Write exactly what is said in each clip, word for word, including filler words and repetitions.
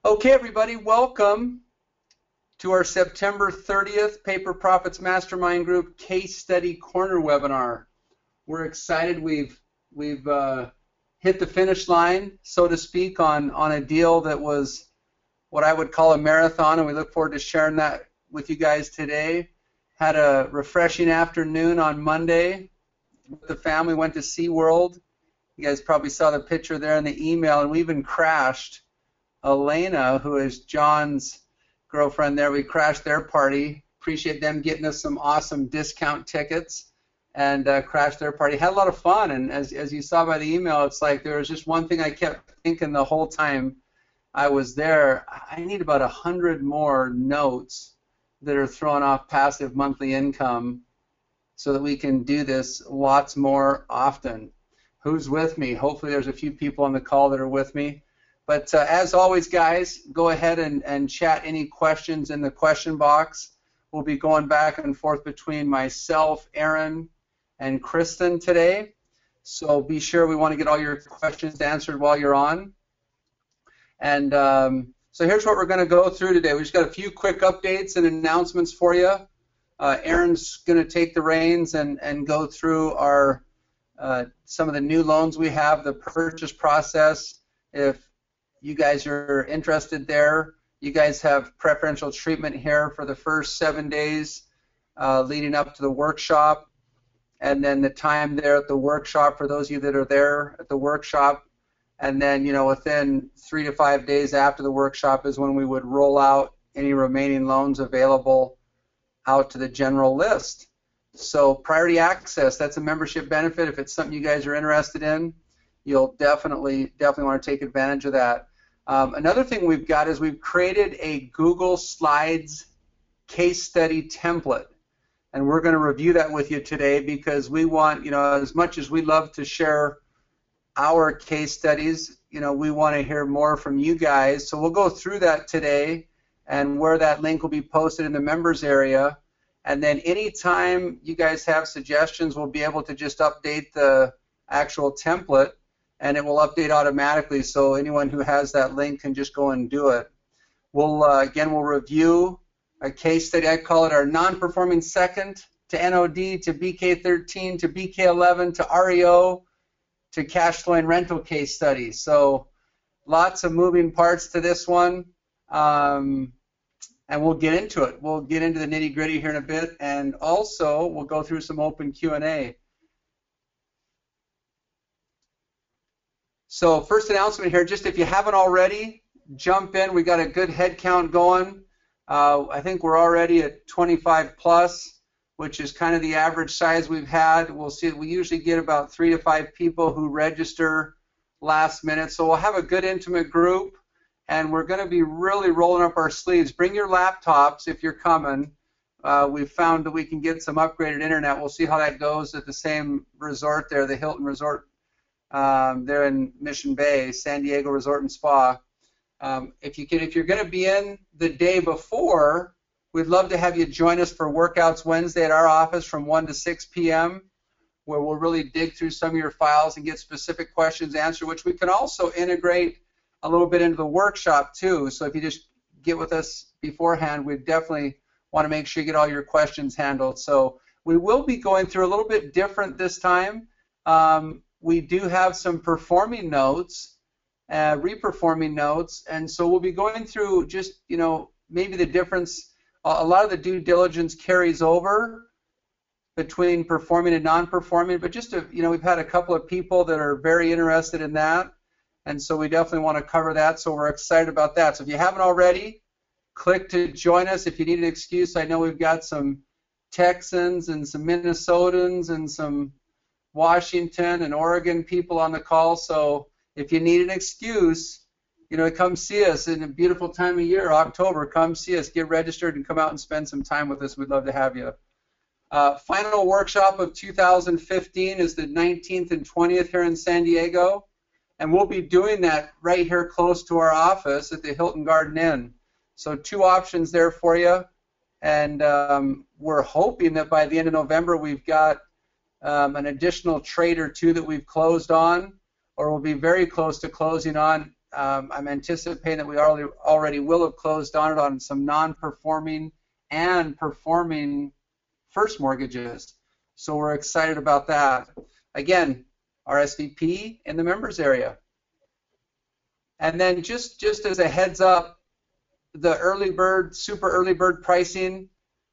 Okay, everybody, welcome to our September thirtieth Paper Profits Mastermind Group Case Study Corner webinar. We're excited. We've we've uh, hit the finish line, so to speak, on on a deal that was what I would call a marathon, and we look forward to sharing that with you guys today. Had a refreshing afternoon on Monday with the family. Went to SeaWorld. You guys probably saw the picture there in the email, and we even crashed Elena, who is John's girlfriend there. We crashed their party. Appreciate them getting us some awesome discount tickets and uh, crashed their party. Had a lot of fun, and as, as you saw by the email, it's like there was just one thing I kept thinking the whole time I was there. I need about a hundred more notes that are throwing off passive monthly income so that we can do this lots more often. Who's with me? Hopefully there's a few people on the call that are with me. But uh, as always, guys, go ahead and, and chat any questions in the question box. We'll be going back and forth between myself, Aaron, and Kristen today. So be sure we want to get all your questions answered while you're on. And um, so here's what we're going to go through today. We've just got a few quick updates and announcements for you. Uh, Aaron's going to take the reins and, and go through our uh, some of the new loans we have, the purchase process. If you guys are interested there, you guys have preferential treatment here for the first seven days uh, leading up to the workshop, and then the time there at the workshop for those of you that are there at the workshop, and then you know within three to five days after the workshop is when we would roll out any remaining loans available out to the general list. So priority access, that's a membership benefit. If it's something you guys are interested in, you'll definitely definitely want to take advantage of that. Um, another thing we've got is we've created a Google Slides case study template, and we're going to review that with you today because we want, you know, as much as we love to share our case studies, you know, we want to hear more from you guys. So we'll go through that today and where that link will be posted in the members area. And then anytime you guys have suggestions, we'll be able to just update the actual template, and it will update automatically, so anyone who has that link can just go and do it. We'll uh, again, we'll review a case study. I call it our non-performing second to N O D to B K thirteen to B K eleven to R E O to cash flow and rental case study. So lots of moving parts to this one, um, and we'll get into it. We'll get into the nitty-gritty here in a bit, and also we'll go through some open Q and A. So first announcement here, just if you haven't already, jump in. We got a good head count going. Uh, I think we're already at twenty-five plus, which is kind of the average size we've had. We'll see. We usually get about three to five people who register last minute. So we'll have a good intimate group, and we're going to be really rolling up our sleeves. Bring your laptops if you're coming. Uh, we've found that we can get some upgraded internet. We'll see how that goes at the same resort there, the Hilton Resort. Um, they're in Mission Bay, San Diego Resort and Spa. Um, if you can, if you're going to be in the day before, we'd love to have you join us for Workouts Wednesday at our office from one to six p m, where we'll really dig through some of your files and get specific questions answered, which we can also integrate a little bit into the workshop too. So if you just get with us beforehand, we definitely want to make sure you get all your questions handled. So we will be going through a little bit different this time. Um, We do have some performing notes, uh, reperforming notes, and so we'll be going through just, you know, maybe the difference. A lot of the due diligence carries over between performing and non-performing, but just, to, you know, we've had a couple of people that are very interested in that, and so we definitely want to cover that, so we're excited about that. So if you haven't already, click to join us. If you need an excuse, I know we've got some Texans and some Minnesotans and some Washington and Oregon people on the call, so if you need an excuse, you know, come see us in a beautiful time of year, October. Come see us, get registered, and come out and spend some time with us. We'd love to have you. Uh, final workshop of two thousand fifteen is the nineteenth and twentieth here in San Diego, and we'll be doing that right here close to our office at the Hilton Garden Inn. So two options there for you, and um, we're hoping that by the end of November we've got Um, an additional trade or two that we've closed on, or will be very close to closing on Um, I'm anticipating that we already already will have closed on it on some non-performing and performing first mortgages. So we're excited about that. Again, R S V P in the members area. And then just, just as a heads up, the early bird, super early bird pricing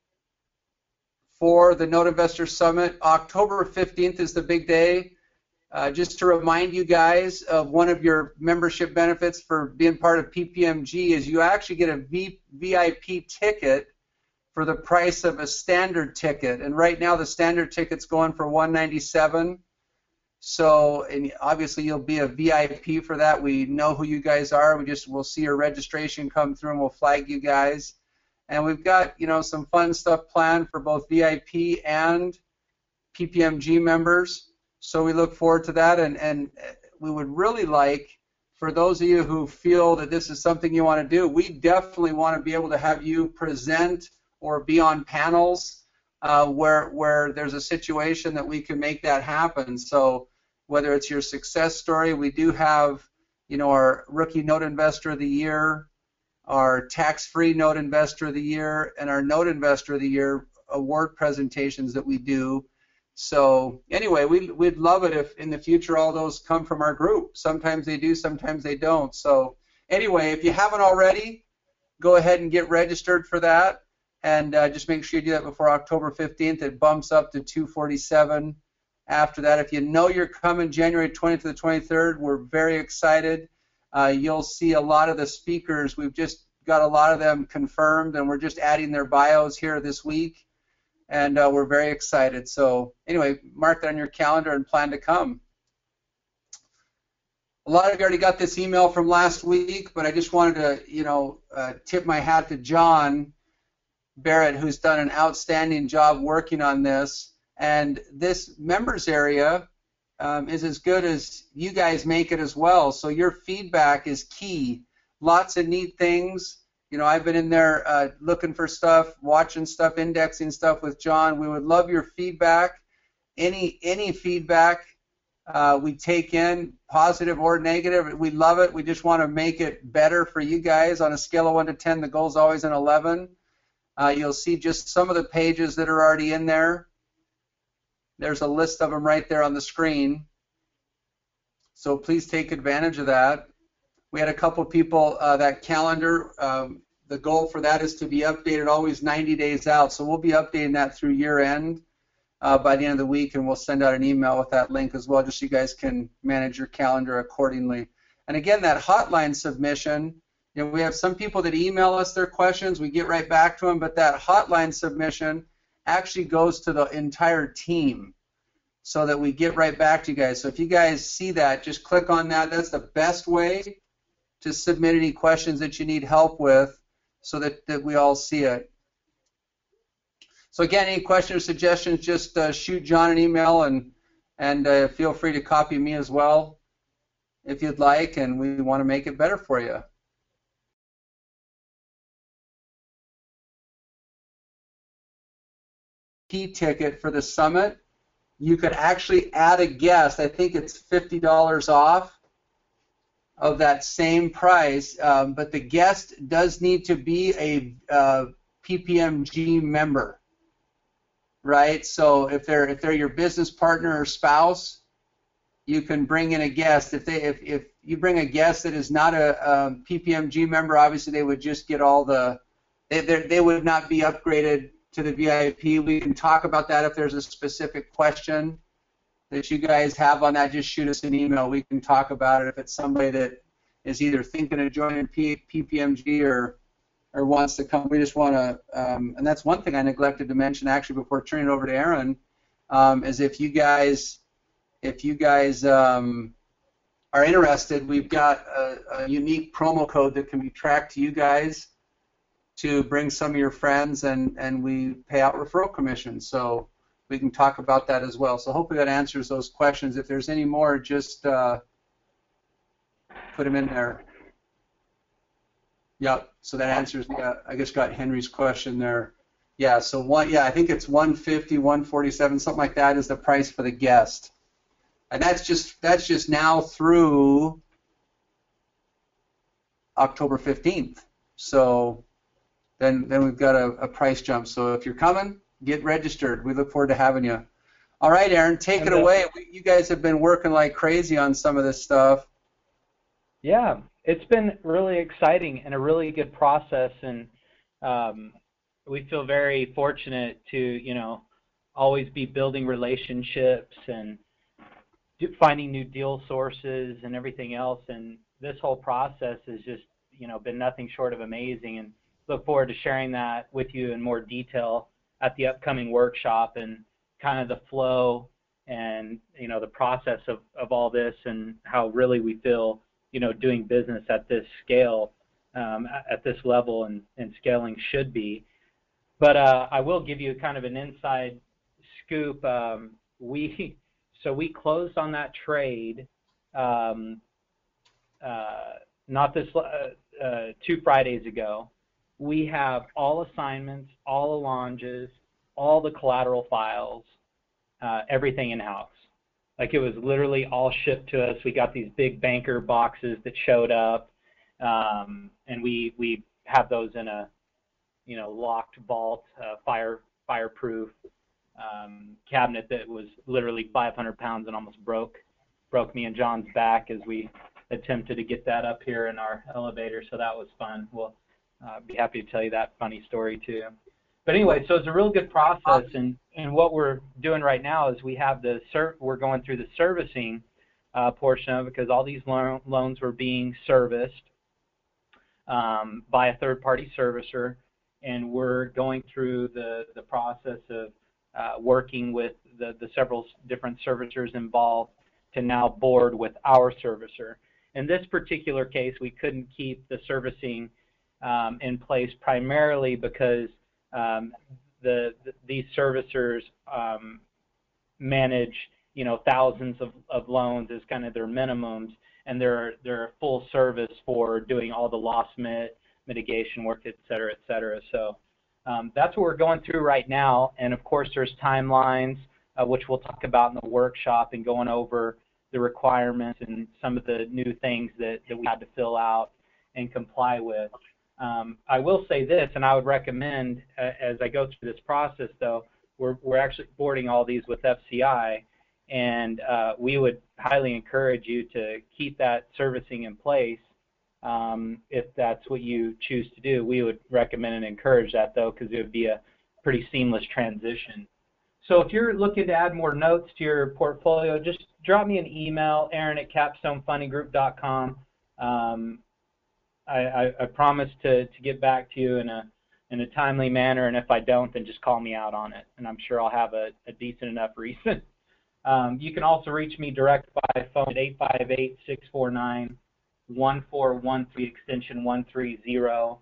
for the Note Investor Summit, October fifteenth is the big day. Uh, just to remind you guys of one of your membership benefits for being part of P P M G is you actually get a v, VIP ticket for the price of a standard ticket. And right now the standard ticket's going for one ninety-seven. So, and obviously you'll be a V I P for that. We know who you guys are. We just we'll see your registration come through and we'll flag you guys. And we've got, you know, some fun stuff planned for both V I P and P P M G members. So we look forward to that, and, and we would really like, for those of you who feel that this is something you want to do, we definitely want to be able to have you present or be on panels uh, where, where there's a situation that we can make that happen. So whether it's your success story, we do have, you know, our Rookie Note Investor of the Year, our Tax-Free Note Investor of the Year, and our Note Investor of the Year award presentations that we do. So anyway, we'd, we'd love it if in the future all those come from our group. Sometimes they do, sometimes they don't. So anyway, if you haven't already, go ahead and get registered for that, and uh, just make sure you do that before October fifteenth. It bumps up to two forty-seven after that. If you know you're coming January twentieth to the twenty-third, we're very excited. Uh, you'll see a lot of the speakers. We've just got a lot of them confirmed, and we're just adding their bios here this week. And uh, we're very excited. So anyway, mark that on your calendar and plan to come. A lot of you already got this email from last week, but I just wanted to, you know, uh, tip my hat to John Barrett, who's done an outstanding job working on this. And this members area um, is as good as you guys make it as well. So your feedback is key. Lots of neat things. You know, I've been in there uh, looking for stuff, watching stuff, indexing stuff with John. We would love your feedback. Any any feedback uh, we take in, positive or negative. We love it. We just want to make it better for you guys on a scale of one to ten. The goal is always an eleven. Uh, you'll see just some of the pages that are already in there. There's a list of them right there on the screen. So please take advantage of that. We had a couple people, uh, that calendar, um, the goal for that is to be updated always ninety days out. So we'll be updating that through year end uh, by the end of the week, and we'll send out an email with that link as well, just so you guys can manage your calendar accordingly. And again, that hotline submission, you know, we have some people that email us their questions, we get right back to them, but that hotline submission actually goes to the entire team so that we get right back to you guys. So if you guys see that, just click on that. That's the best way to submit any questions that you need help with so that, that we all see it. So again, any questions or suggestions, just uh, shoot John an email, and, and uh, feel free to copy me as well if you'd like, and we want to make it better for you. Key ticket for the summit, you could actually add a guest. I think it's fifty dollars off of that same price, um, but the guest does need to be a uh, P P M G member, right? So if they're if they're your business partner or spouse, you can bring in a guest. If they if if you bring a guest that is not a, a P P M G member, obviously they would just get all the they they would not be upgraded to the V I P. We can talk about that if there's a specific question that you guys have on that. Just shoot us an email. We can talk about it if it's somebody that is either thinking of joining P P M G or or wants to come. We just want to, um, and that's one thing I neglected to mention actually before turning it over to Aaron, um, is if you guys if you guys um, are interested, we've got a, a unique promo code that can be tracked to you guys to bring some of your friends, and and we pay out referral commissions. So we can talk about that as well. So hopefully that answers those questions. If there's any more, just uh, put them in there. Yep. So that answers. Yeah, I just got Henry's question there. Yeah. So one. Yeah, I think it's one fifty, one forty-seven, something like that is the price for the guest, and that's just that's just now through October fifteenth. So then then we've got a, a price jump. So if you're coming, get registered. We look forward to having you. All right, Aaron, take and it the, away. You guys have been working like crazy on some of this stuff. Yeah, it's been really exciting and a really good process, and um, we feel very fortunate to, you know, always be building relationships and do, finding new deal sources and everything else. And this whole process has just, you know, been nothing short of amazing, and look forward to sharing that with you in more detail at the upcoming workshop, and kind of the flow and, you know, the process of, of all this, and how really we feel, you know, doing business at this scale, um, at this level and, and scaling should be. But uh, I will give you kind of an inside scoop. Um, we so we closed on that trade um, uh, not this uh, uh, two Fridays ago. We have all assignments, all the launches, all the collateral files, uh, everything in-house. Like, it was literally all shipped to us. We got these big banker boxes that showed up, um, and we we have those in a, you know, locked vault, uh, fire fireproof um, cabinet that was literally five hundred pounds and almost broke broke me and John's back as we attempted to get that up here in our elevator. So that was fun. We'll uh, be happy to tell you that funny story too. But anyway, so it's a real good process, and, and what we're doing right now is we have the ser we're going through the servicing uh, portion of it, because all these lo loans were being serviced um, by a third-party servicer, and we're going through the, the process of uh, working with the, the several different servicers involved to now board with our servicer. In this particular case, we couldn't keep the servicing um, in place primarily because Um, the, the these servicers um, manage, you know, thousands of, of loans as kind of their minimums, and they're they're full service for doing all the loss mit, mitigation work, et cetera, et cetera. So um, that's what we're going through right now. And of course, there's timelines, uh, which we'll talk about in the workshop, and going over the requirements and some of the new things that, that we had to fill out and comply with. Um, I will say this, and I would recommend, uh, as I go through this process, though, we're, we're actually boarding all these with F C I, and uh, we would highly encourage you to keep that servicing in place um, if that's what you choose to do. We would recommend and encourage that, though, because it would be a pretty seamless transition. So if you're looking to add more notes to your portfolio, just drop me an email, Aaron at capstone funding group dot com. Um, I, I, I promise to, to get back to you in a in a timely manner, and if I don't, then just call me out on it, and I'm sure I'll have a, a decent enough reason. Um, you can also reach me direct by phone at eight five eight, six four nine, one four one three, extension one three zero.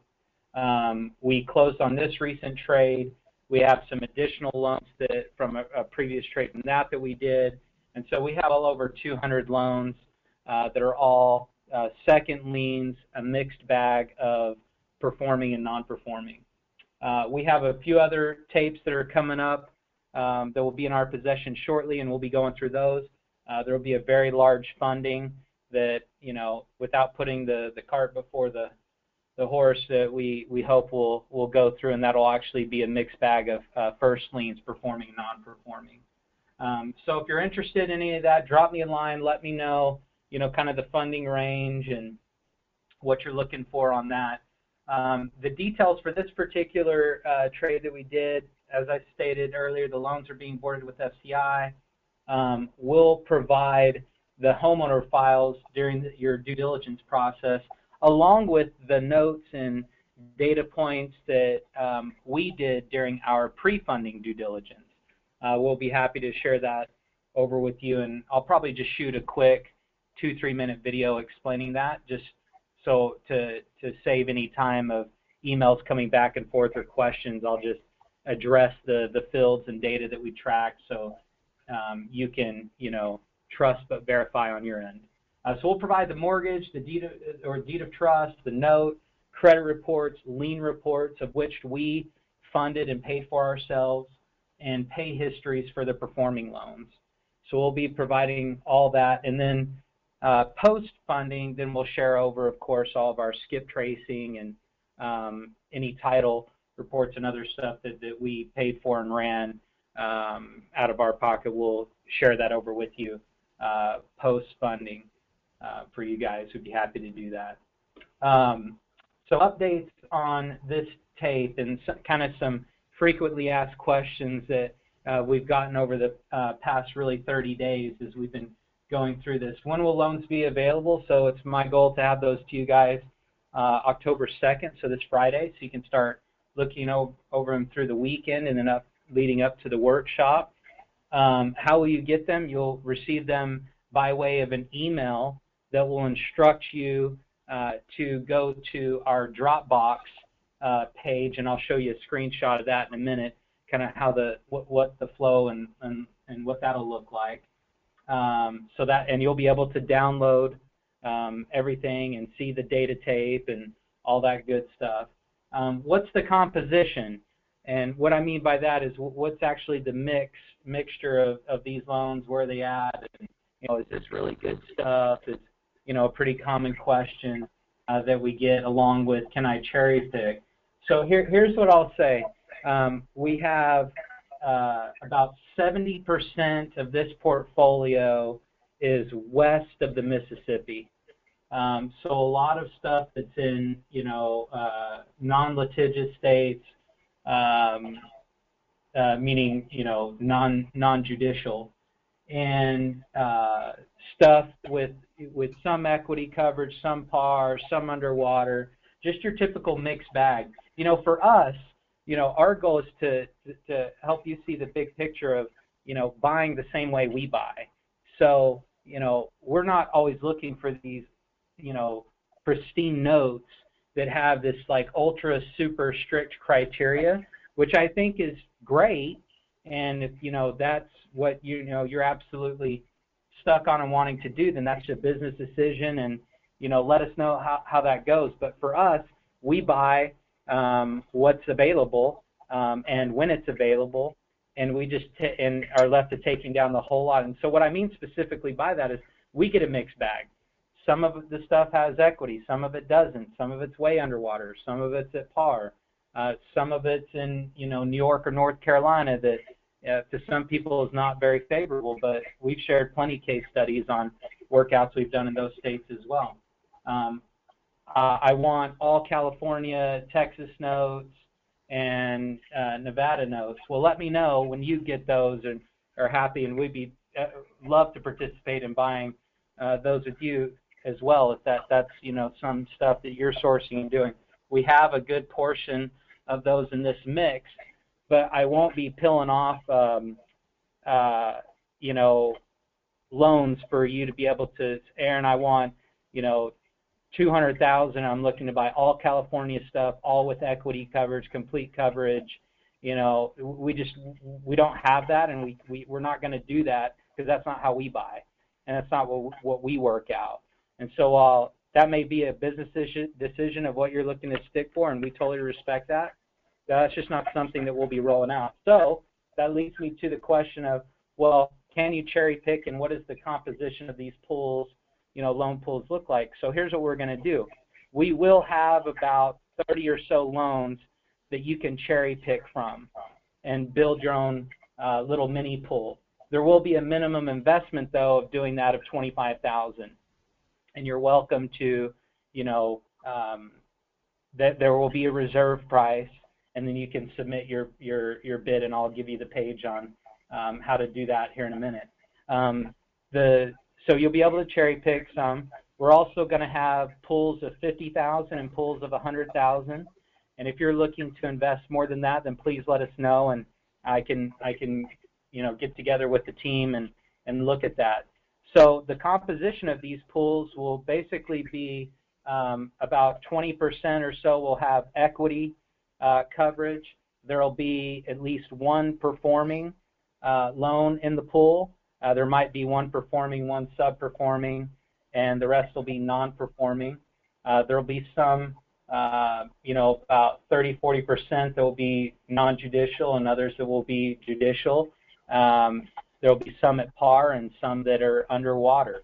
Um, we closed on this recent trade. We have some additional loans that from a, a previous trade from that that we did, and so we have well over two hundred loans uh, that are all Uh, second liens, a mixed bag of performing and non-performing. Uh, we have a few other tapes that are coming up um, that will be in our possession shortly, and we'll be going through those. Uh, there will be a very large funding that, you know, without putting the, the cart before the, the horse, that we, we hope will will go through, and that'll actually be a mixed bag of uh, first liens, performing and non-performing. Um, so if you're interested in any of that, drop me a line, let me know, you know, kind of the funding range and what you're looking for on that. Um, the details for this particular uh, trade that we did, as I stated earlier, the loans are being boarded with F C I. Um, we'll provide the homeowner files during the, your due diligence process, along with the notes and data points that um, we did during our pre-funding due diligence. Uh, we'll be happy to share that over with you, and I'll probably just shoot a quick two, three minute video explaining that, just so to, to save any time of emails coming back and forth or questions. I'll just address the, the fields and data that we track, so um, you can, you know, trust but verify on your end. Uh, so we'll provide the mortgage, the deed of, or deed of trust, the note, credit reports, lien reports of which we funded and paid for ourselves, and pay histories for the performing loans. So we'll be providing all that, and then Uh, post-funding, then we'll share over, of course, all of our skip tracing and um, any title reports and other stuff that, that we paid for and ran um, out of our pocket. We'll share that over with you uh, post-funding uh, for you guys. We'd be happy to do that. Um, so updates on this tape and some, kind of some frequently asked questions that uh, we've gotten over the uh, past really thirty days as we've been going through this. When will loans be available? So it's my goal to have those to you guys uh, October second, so this Friday, so you can start looking over, over them through the weekend and then up leading up to the workshop. Um, how will you get them? You'll receive them by way of an email that will instruct you uh, to go to our Dropbox uh, page, and I'll show you a screenshot of that in a minute, kind of how the what, what the flow and, and, and what that'll look like. Um, so that, and you'll be able to download um, everything and see the data tape and all that good stuff. Um, what's the composition? And what I mean by that is what's actually the mix mixture of, of these loans, where are they at? And, you know, is this really good stuff? It's, you know, a pretty common question uh, that we get, along with, can I cherry pick? So here, here's what I'll say. Um, we have uh, about seventy percent of this portfolio is west of the Mississippi. Um, so a lot of stuff that's in, you know, uh, non-litigious states, um, uh, meaning, you know, non, non-judicial, and uh, stuff with, with some equity coverage, some par, some underwater, just your typical mixed bag. You know, for us, you know, our goal is to, to, to help you see the big picture of, you know, buying the same way we buy. So, you know, we're not always looking for these, you know, pristine notes that have this like ultra super strict criteria, which I think is great. And if, you know, that's what, you know, you're absolutely stuck on and wanting to do, then that's a business decision, and, you know, let us know how, how that goes. But for us, we buy um, what's available um, and when it's available, and we just t and are left to taking down the whole lot. And so what I mean specifically by that is we get a mixed bag. Some of the stuff has equity, some of it doesn't, some of it's way underwater, some of it's at par, uh, some of it's in, you know, New York or North Carolina that uh, to some people is not very favorable, but we've shared plenty of case studies on workouts we've done in those states as well. Um, uh, I want all California, Texas notes, and uh, Nevada notes. Well, let me know when you get those and are happy, and we'd be uh, love to participate in buying uh, those with you as well, if that that's, you know, some stuff that you're sourcing and doing. We have a good portion of those in this mix, but I won't be peeling off, um, uh, you know, loans for you to be able to, Aaron, I want, you know, two hundred thousand. I'm looking to buy all California stuff, all with equity coverage, complete coverage. You know, we just, we don't have that, and we, we, we're not going to do that because that's not how we buy, and that's not what, what we work out. And so while that may be a business decision of what you're looking to stick for, and we totally respect that, that's just not something that we'll be rolling out. So that leads me to the question of, well, can you cherry pick, and what is the composition of these pools, you know, loan pools look like? So here's what we're going to do. We will have about thirty or so loans that you can cherry pick from and build your own uh, little mini pool. There will be a minimum investment, though, of doing that of twenty-five thousand dollars. And you're welcome to, you know, um, that there will be a reserve price, and then you can submit your your your bid, and I'll give you the page on um, how to do that here in a minute. Um, the so you'll be able to cherry pick some. We're also going to have pools of fifty thousand and pools of one hundred thousand. And if you're looking to invest more than that, then please let us know, and I can I can you know get together with the team and and look at that. So the composition of these pools will basically be um, about twenty percent or so will have equity uh, coverage. There will be at least one performing uh, loan in the pool. Uh, there might be one performing, one sub-performing, and the rest will be non-performing. Uh, there will be some, uh, you know, about thirty, forty percent that will be non-judicial, and others that will be judicial. Um, There will be some at par and some that are underwater.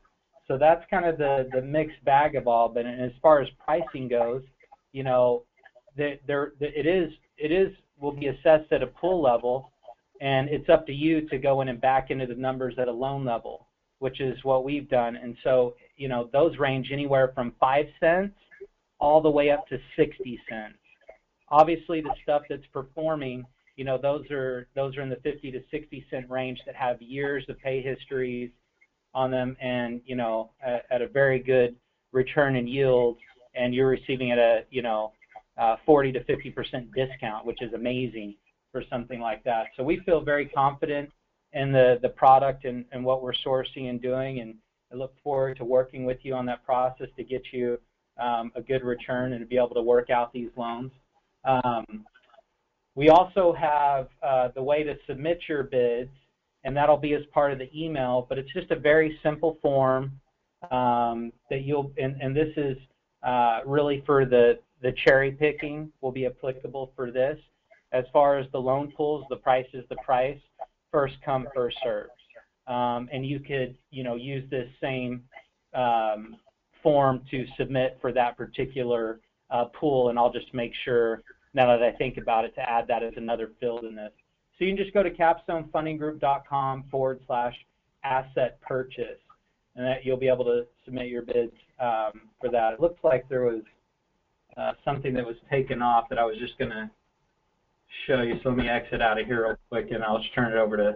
So that's kind of the, the mixed bag of all. But as far as pricing goes, you know, there, there, it is, it is, will be assessed at a pool level, and it's up to you to go in and back into the numbers at a loan level, which is what we've done. And so, you know, those range anywhere from five cents all the way up to sixty cents. Obviously, the stuff that's performing, you know, those are those are in the fifty to sixty cent range that have years of pay histories on them, and you know, at, at a very good return and yield, and you're receiving it at a, you know, uh, forty to fifty percent discount, which is amazing for something like that. So we feel very confident in the the product and, and what we're sourcing and doing, and I look forward to working with you on that process to get you um, a good return and to be able to work out these loans. Um, we also have uh, the way to submit your bids, and that'll be as part of the email, but it's just a very simple form um, that you'll, and, and this is uh, really for the, the cherry picking will be applicable for this. As far as the loan pools, the price is the price, first come, first served. Um, and you could, you know, use this same um, form to submit for that particular uh, pool, and I'll just make sure, now that I think about it, to add that as another field in this. So you can just go to capstonefundinggroup.com forward slash asset purchase, and that you'll be able to submit your bids um, for that. It looks like there was uh, something that was taken off that I was just going to show you. So let me exit out of here real quick, and I'll just turn it over to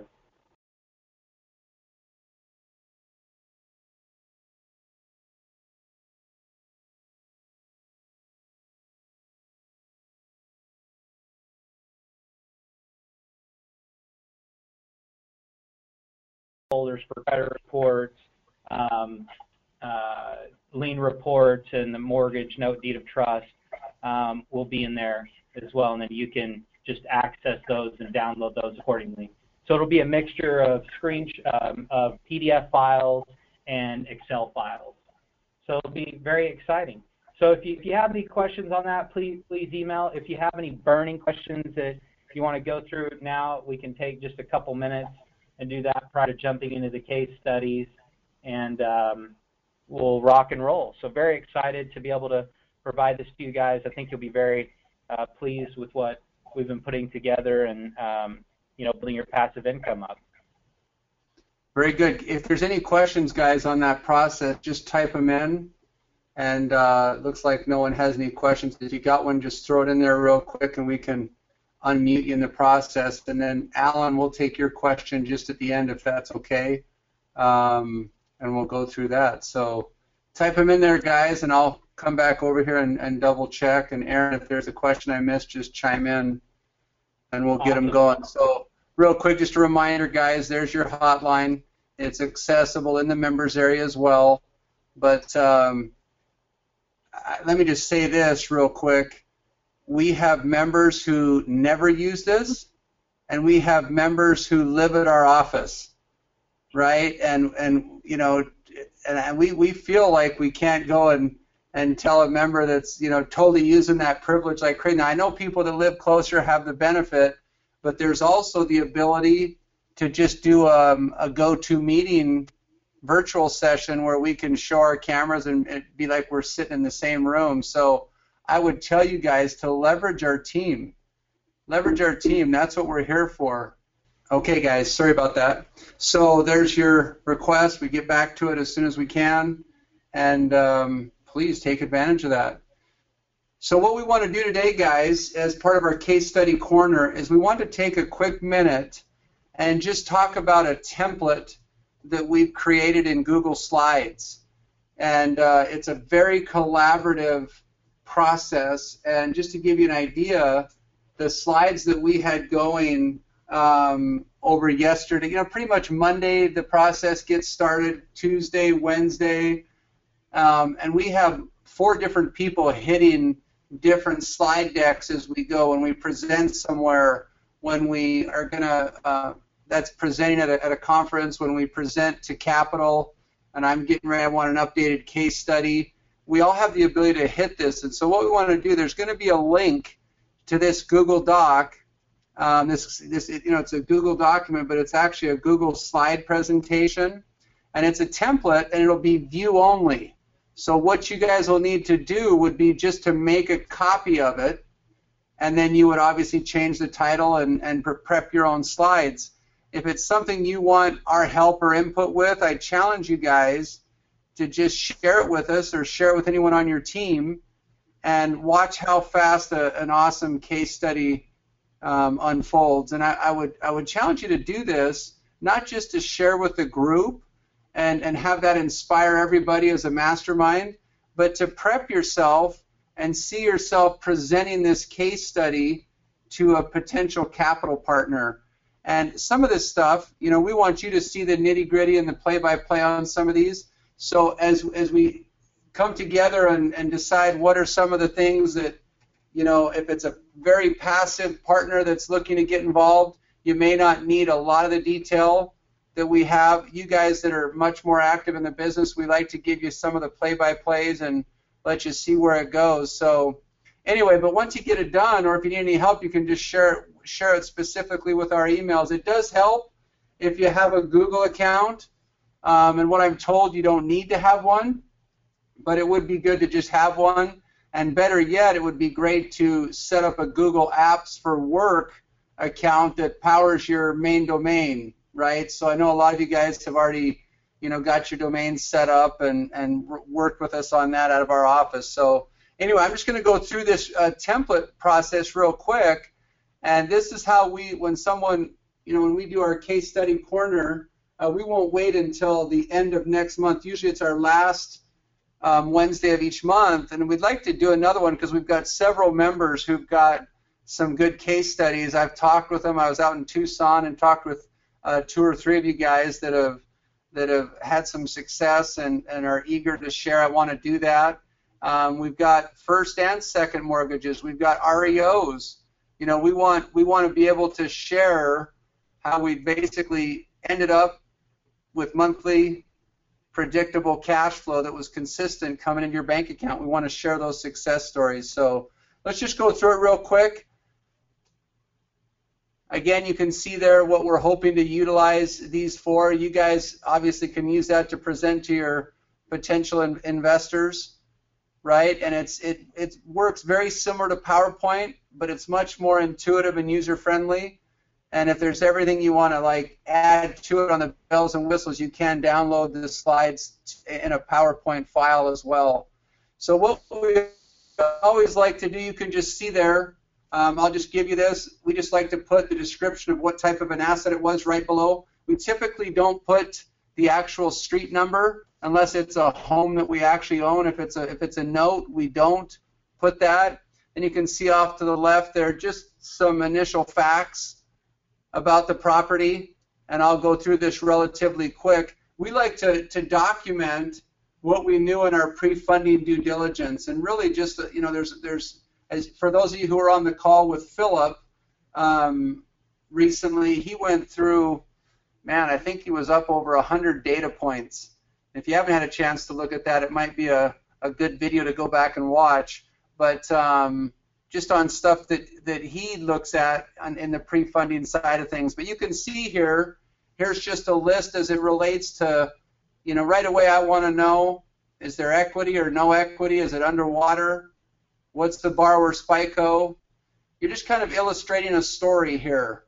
holders for credit reports, um, uh, lien reports, and the mortgage note deed of trust um, will be in there as well, and then you can just access those and download those accordingly. So it'll be a mixture of screen um, of P D F files and Excel files. So it'll be very exciting. So if you, if you have any questions on that, please please email. If you have any burning questions that you want to go through now, we can take just a couple minutes and do that prior to jumping into the case studies, and um, we'll rock and roll. So very excited to be able to provide this to you guys. I think you'll be very uh, pleased with what we've been putting together and um, you know, building your passive income up. Very good. If there's any questions, guys, on that process, just type them in. And uh, it looks like no one has any questions. If you got one, just throw it in there real quick, and we can unmute you in the process. And then, Alan, we'll take your question just at the end, if that's okay, um, and we'll go through that. So type them in there, guys, and I'll come back over here and, and double check. And Aaron, if there's a question I missed, just chime in, and we'll get them going. So real quick, just a reminder, guys, there's your hotline. It's accessible in the members area as well. But um, let me just say this real quick. We have members who never use this, and we have members who live at our office, right? And, and you know, and we, we feel like we can't go and, and tell a member that's, you know, totally using that privilege like crazy. Now, I know people that live closer have the benefit, but there's also the ability to just do a, a go-to meeting virtual session where we can show our cameras and it'd be like we're sitting in the same room. So I would tell you guys to leverage our team. Leverage our team. That's what we're here for. Okay, guys, sorry about that. So there's your request. We get back to it as soon as we can, and um, please take advantage of that. So what we want to do today, guys, as part of our case study corner, is we want to take a quick minute and just talk about a template that we've created in Google Slides. And uh, it's a very collaborative process. And just to give you an idea, the slides that we had going um, over yesterday, you know, pretty much Monday the process gets started, Tuesday, Wednesday, um, and we have four different people hitting different slide decks as we go when we present somewhere, when we are going to, uh, that's presenting at a, at a conference, when we present to Capital, and I'm getting ready, I want an updated case study. We all have the ability to hit this, and so what we want to do, there's going to be a link to this Google Doc. Um, this, this, you know, it's a Google document, but it's actually a Google slide presentation, and it's a template, and it'll be view only. So what you guys will need to do would be just to make a copy of it, and then you would obviously change the title and, and prep your own slides. If it's something you want our help or input with, I challenge you guys to just share it with us or share it with anyone on your team, and watch how fast a, an awesome case study um, unfolds. And I, I would I would challenge you to do this, not just to share with the group and, and have that inspire everybody as a mastermind, but to prep yourself and see yourself presenting this case study to a potential capital partner. And some of this stuff, you know, we want you to see the nitty-gritty and the play-by-play on some of these. So as as we come together and, and decide what are some of the things that, you know, if it's a very passive partner that's looking to get involved, you may not need a lot of the detail that we have. You guys that are much more active in the business, we like to give you some of the play-by-plays and let you see where it goes. So anyway, but once you get it done, or if you need any help, you can just share it, share it specifically with our emails. It does help if you have a Google account, um, and what I'm told, you don't need to have one, but it would be good to just have one. And better yet, it would be great to set up a Google Apps for Work account that powers your main domain, right? So I know a lot of you guys have already, you know, got your domain set up and, and worked with us on that out of our office. So anyway, I'm just going to go through this uh, template process real quick. And this is how we, when someone, you know, when we do our case study corner, uh, we won't wait until the end of next month. Usually it's our last um, Wednesday of each month. And we'd like to do another one because we've got several members who've got some good case studies. I've talked with them. I was out in Tucson and talked with uh, two or three of you guys that have that have had some success and, and are eager to share. I want to do that. Um, we've got first and second mortgages. We've got R E Os. You know, we want we want to be able to share how we basically ended up with monthly predictable cash flow that was consistent coming into your bank account. We want to share those success stories. So let's just go through it real quick. Again, you can see there what we're hoping to utilize these for. You guys obviously can use that to present to your potential in investors, right? And it's it it works very similar to PowerPoint, but it's much more intuitive and user-friendly. And if there's everything you want to like add to it on the bells and whistles, you can download the slides in a PowerPoint file as well. So what we always like to do, you can just see there. Um, I'll just give you this. We just like to put the description of what type of an asset it was right below. We typically don't put the actual street number unless it's a home that we actually own. If it's a if it's a note, we don't put that. And you can see off to the left there just some initial facts about the property, and I'll go through this relatively quick. We like to, to document what we knew in our pre-funding due diligence, and really just, you know, there's, there's as for those of you who are on the call with Philip um, recently, he went through, man, I think he was up over one hundred data points. If you haven't had a chance to look at that, it might be a, a good video to go back and watch, but um, just on stuff that, that he looks at on, in the pre-funding side of things. But you can see here, here's just a list as it relates to, you know, right away I want to know, is there equity or no equity? Is it underwater? What's the borrower's FICO? You're just kind of illustrating a story here.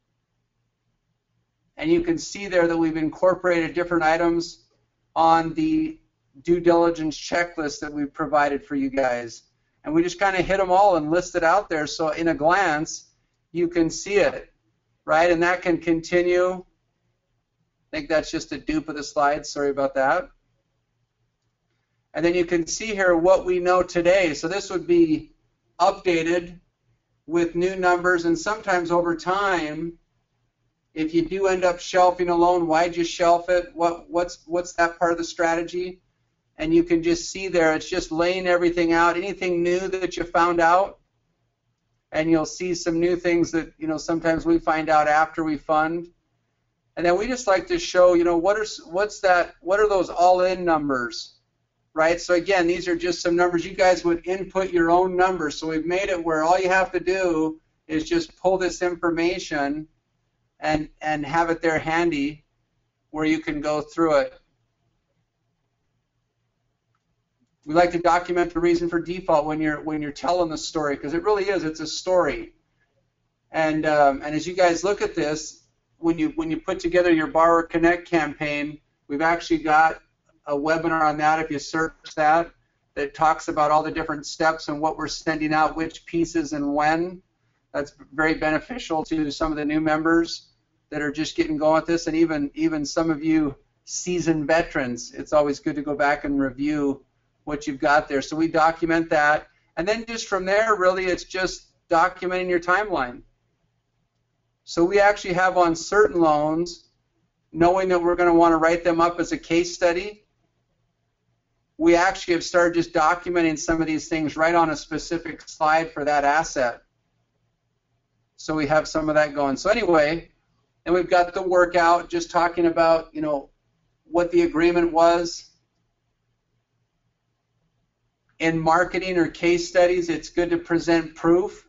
And you can see there that we've incorporated different items on the due diligence checklist that we've provided for you guys. And we just kind of hit them all and list it out there so in a glance you can see it, right? And that can continue. I think that's just a dupe of the slide. Sorry about that. And then you can see here what we know today. So this would be updated with new numbers, and sometimes over time, if you do end up shelving a loan, why'd you shelf it? What, what's, what's that part of the strategy? And you can just see there, it's just laying everything out, anything new that you found out, and you'll see some new things that, you know, sometimes we find out after we fund. And then we just like to show, you know, what are, what's that, what are those all-in numbers, right? So again, these are just some numbers. You guys would input your own numbers. So we've made it where all you have to do is just pull this information and, and have it there handy where you can go through it. We like to document the reason for default when you're when you're telling the story, because it really is. It's a story. And um, and as you guys look at this, when you when you put together your Borrower Connect campaign, we've actually got a webinar on that. If you search that, that talks about all the different steps and what we're sending out, which pieces and when. That's very beneficial to some of the new members that are just getting going with this, and even even some of you seasoned veterans. It's always good to go back and review what you've got there. So we document that, and then just from there, really, it's just documenting your timeline. So we actually have on certain loans, knowing that we're going to want to write them up as a case study, we actually have started just documenting some of these things right on a specific slide for that asset. So we have some of that going. So anyway, and we've got the workout just talking about, you know, what the agreement was. In marketing or case studies, it's good to present proof.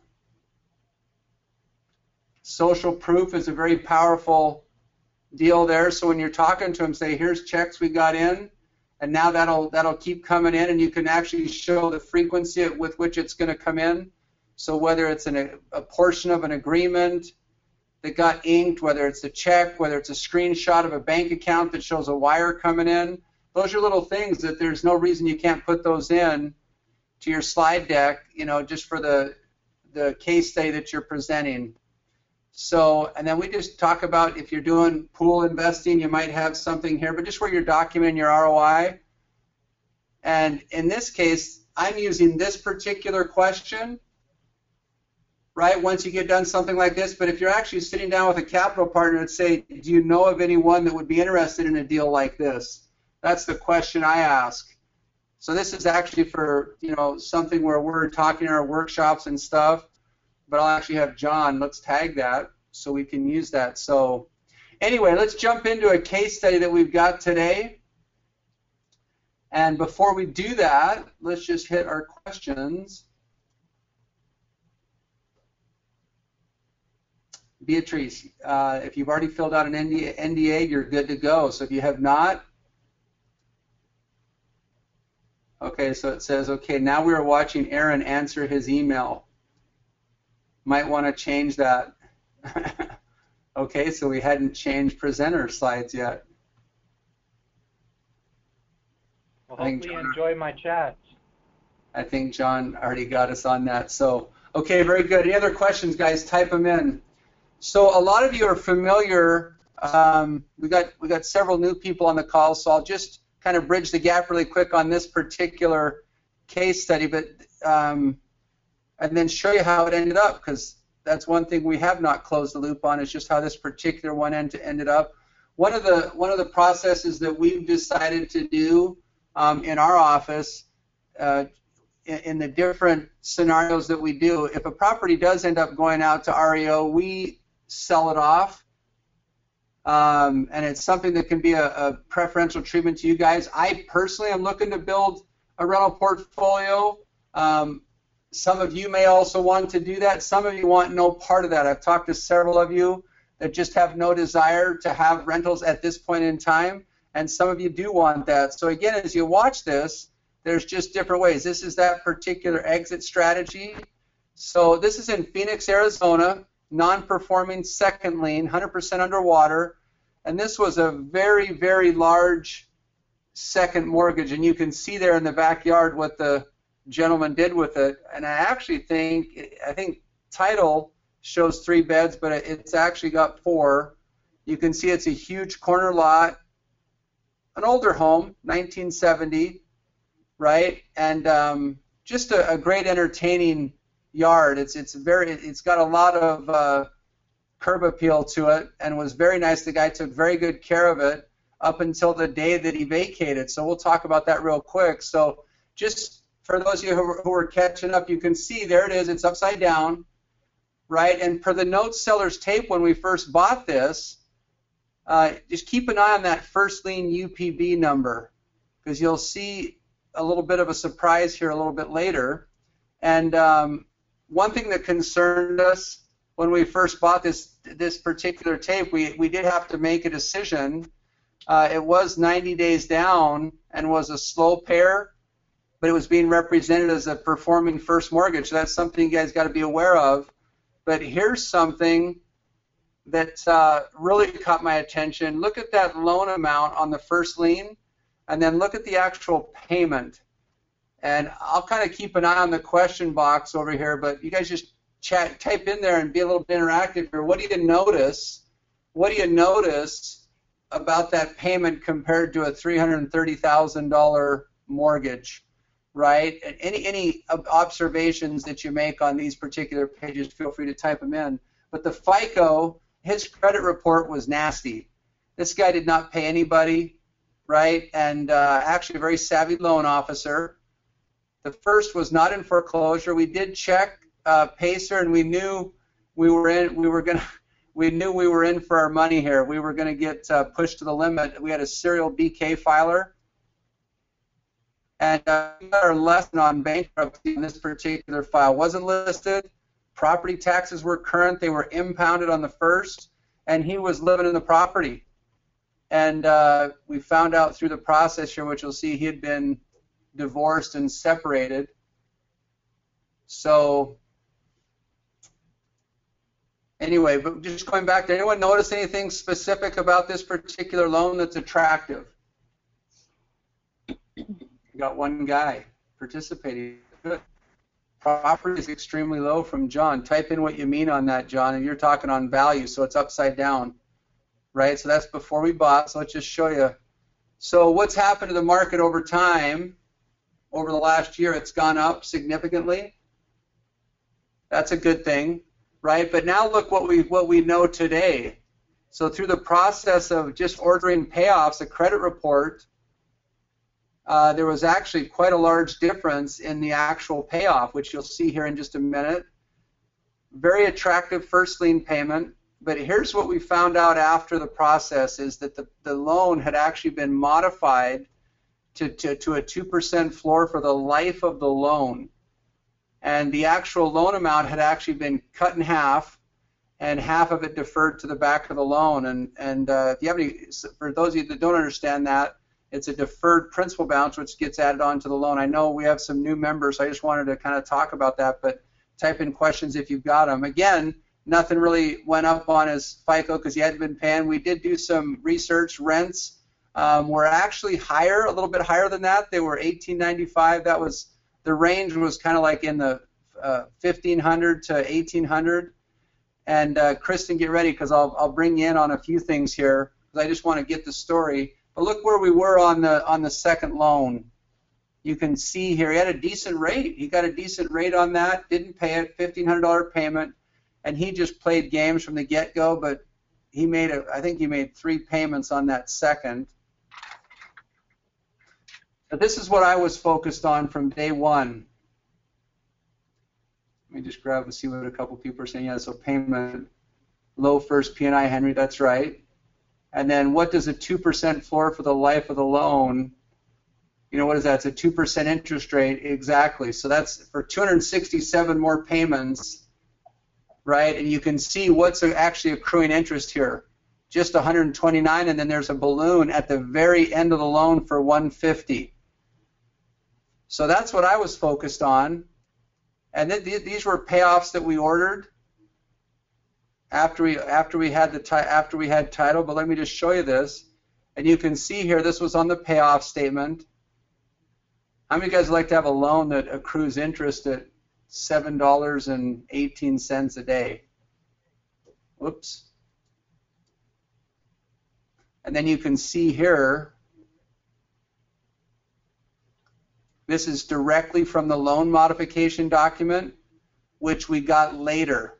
Social proof is a very powerful deal there. So when you're talking to them, say, here's checks we got in, and now that'll that'll keep coming in, and you can actually show the frequency with which it's going to come in. So whether it's an, a portion of an agreement that got inked, whether it's a check, whether it's a screenshot of a bank account that shows a wire coming in, those are little things that there's no reason you can't put those in to your slide deck, you know, just for the the case study that you're presenting. So, and then we just talk about if you're doing pool investing, you might have something here, but just where you're documenting your R O I. And in this case, I'm using this particular question, right, once you get done something like this. But if you're actually sitting down with a capital partner and say, do you know of anyone that would be interested in a deal like this? That's the question I ask. So this is actually for, you know, something where we're talking in our workshops and stuff, but I'll actually have John, let's tag that so we can use that. So anyway, let's jump into a case study that we've got today. And before we do that, let's just hit our questions. Beatrice, uh, if you've already filled out an N D A, you're good to go. So if you have not, okay, so it says, okay, now we are watching Aaron answer his email. Might want to change that. Okay, so we hadn't changed presenter slides yet. Well, hopefully you enjoy my chats. I think John already got us on that. So, okay, very good. Any other questions, guys? Type them in. So a lot of you are familiar. Um, we got we got several new people on the call, so I'll just kind of bridge the gap really quick on this particular case study, but um, and then show you how it ended up, because that's one thing we have not closed the loop on, is just how this particular one end ended up. One of the one of the processes that we've decided to do um, in our office, uh, in, in the different scenarios that we do, if a property does end up going out to R E O, we sell it off. Um, and it's something that can be a, a preferential treatment to you guys. I personally am looking to build a rental portfolio. Um, some of you may also want to do that. Some of you want no part of that. I've talked to several of you that just have no desire to have rentals at this point in time, and some of you do want that. So again, as you watch this, there's just different ways. This is that particular exit strategy. So this is in Phoenix, Arizona. Non-performing second lien, one hundred percent underwater, and this was a very, very large second mortgage, and you can see there in the backyard what the gentleman did with it. And I actually think, I think title shows three beds, but it's actually got four. You can see it's a huge corner lot, an older home, nineteen seventy, right? And um, just a, a great entertaining yard. It's it's very it's got a lot of uh, curb appeal to it, and was very nice. The guy took very good care of it up until the day that he vacated. So we'll talk about that real quick. So just for those of you who, who are catching up, you can see there it is. It's upside down, right? And per the note seller's tape when we first bought this, uh, just keep an eye on that first lien U P B number, because you'll see a little bit of a surprise here a little bit later. And um, one thing that concerned us when we first bought this this particular tape, we, we did have to make a decision. Uh, it was ninety days down and was a slow pair, but it was being represented as a performing first mortgage. So that's something you guys got to be aware of. But here's something that uh, really caught my attention. Look at that loan amount on the first lien, and then look at the actual payment. And I'll kind of keep an eye on the question box over here, but you guys just chat, type in there and be a little bit interactive here. What do you notice? What do you notice about that payment compared to a three hundred thirty thousand dollar mortgage, right? And any any observations that you make on these particular pages, feel free to type them in. But the FICO, his credit report was nasty. This guy did not pay anybody, right? And uh, actually a very savvy loan officer. The first was not in foreclosure. We did check uh, Pacer, and we knew we were in. We were gonna. We knew we were in for our money here. We were going to get uh, pushed to the limit. We had a serial B K filer, and uh, we got our lesson on bankruptcy in this particular file. Wasn't listed. Property taxes were current. They were impounded on the first, and he was living in the property. And uh, we found out through the process here, which you'll see, he had been divorced and separated. So anyway, but just going back there, anyone notice anything specific about this particular loan that's attractive? You got one guy participating. Good. Property is extremely low from John. Type in what you mean on that, John, and you're talking on value, so it's upside down, right? So that's before we bought, so let's just show you. So what's happened to the market over time? Over the last year, it's gone up significantly. That's a good thing, right? But now look what we what we know today. So through the process of just ordering payoffs, a credit report, uh, there was actually quite a large difference in the actual payoff, which you'll see here in just a minute. Very attractive first lien payment. But here's what we found out after the process is that the, the loan had actually been modified to, to, to a two percent floor for the life of the loan. And the actual loan amount had actually been cut in half, and half of it deferred to the back of the loan. And, and uh, if you have any, for those of you that don't understand that, it's a deferred principal balance which gets added on to the loan. I know we have some new members, so I just wanted to kind of talk about that, but type in questions if you've got them. Again, nothing really went up on his FICO because he hadn't been paying. We did do some research. Rents um, were actually higher, a little bit higher than that. They were eighteen ninety-five. That was the range was kind of like in the uh, fifteen hundred to eighteen hundred. And uh, Kristen, get ready because I'll I'll bring you in on a few things here because I just want to get the story. But look where we were on the on the second loan. You can see here he had a decent rate. He got a decent rate on that. Didn't pay it. fifteen hundred dollar payment. And he just played games from the get-go, but he made a, I think he made three payments on that second. But this is what I was focused on from day one. Let me just grab and see what a couple people are saying. Yeah, so payment, low first P and I, Henry, that's right. And then what does a two percent floor for the life of the loan, you know, what is that? It's a two percent interest rate, exactly. So that's for two hundred sixty-seven more payments. Right, and you can see what's actually accruing interest here, just one hundred twenty-nine, and then there's a balloon at the very end of the loan for one hundred fifty. So that's what I was focused on, and th these were payoffs that we ordered after we after we had the after we had title. But let me just show you this, and you can see here this was on the payoff statement. How many of you guys like to have a loan that accrues interest at seven dollars and eighteen cents a day? Whoops. And then you can see here, this is directly from the loan modification document, which we got later.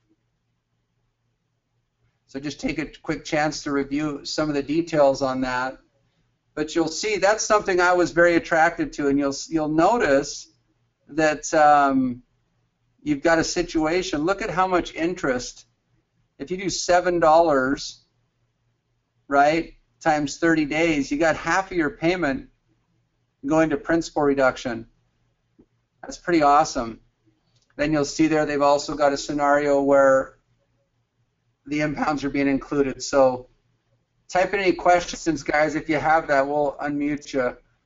So just take a quick chance to review some of the details on that. But you'll see that's something I was very attracted to, and you'll you'll notice that um, you've got a situation. Look at how much interest. If you do seven dollars, right, times thirty days, you got half of your payment going to principal reduction. That's pretty awesome. Then you'll see there they've also got a scenario where the impounds are being included. So type in any questions, guys. If you have that, we'll unmute you.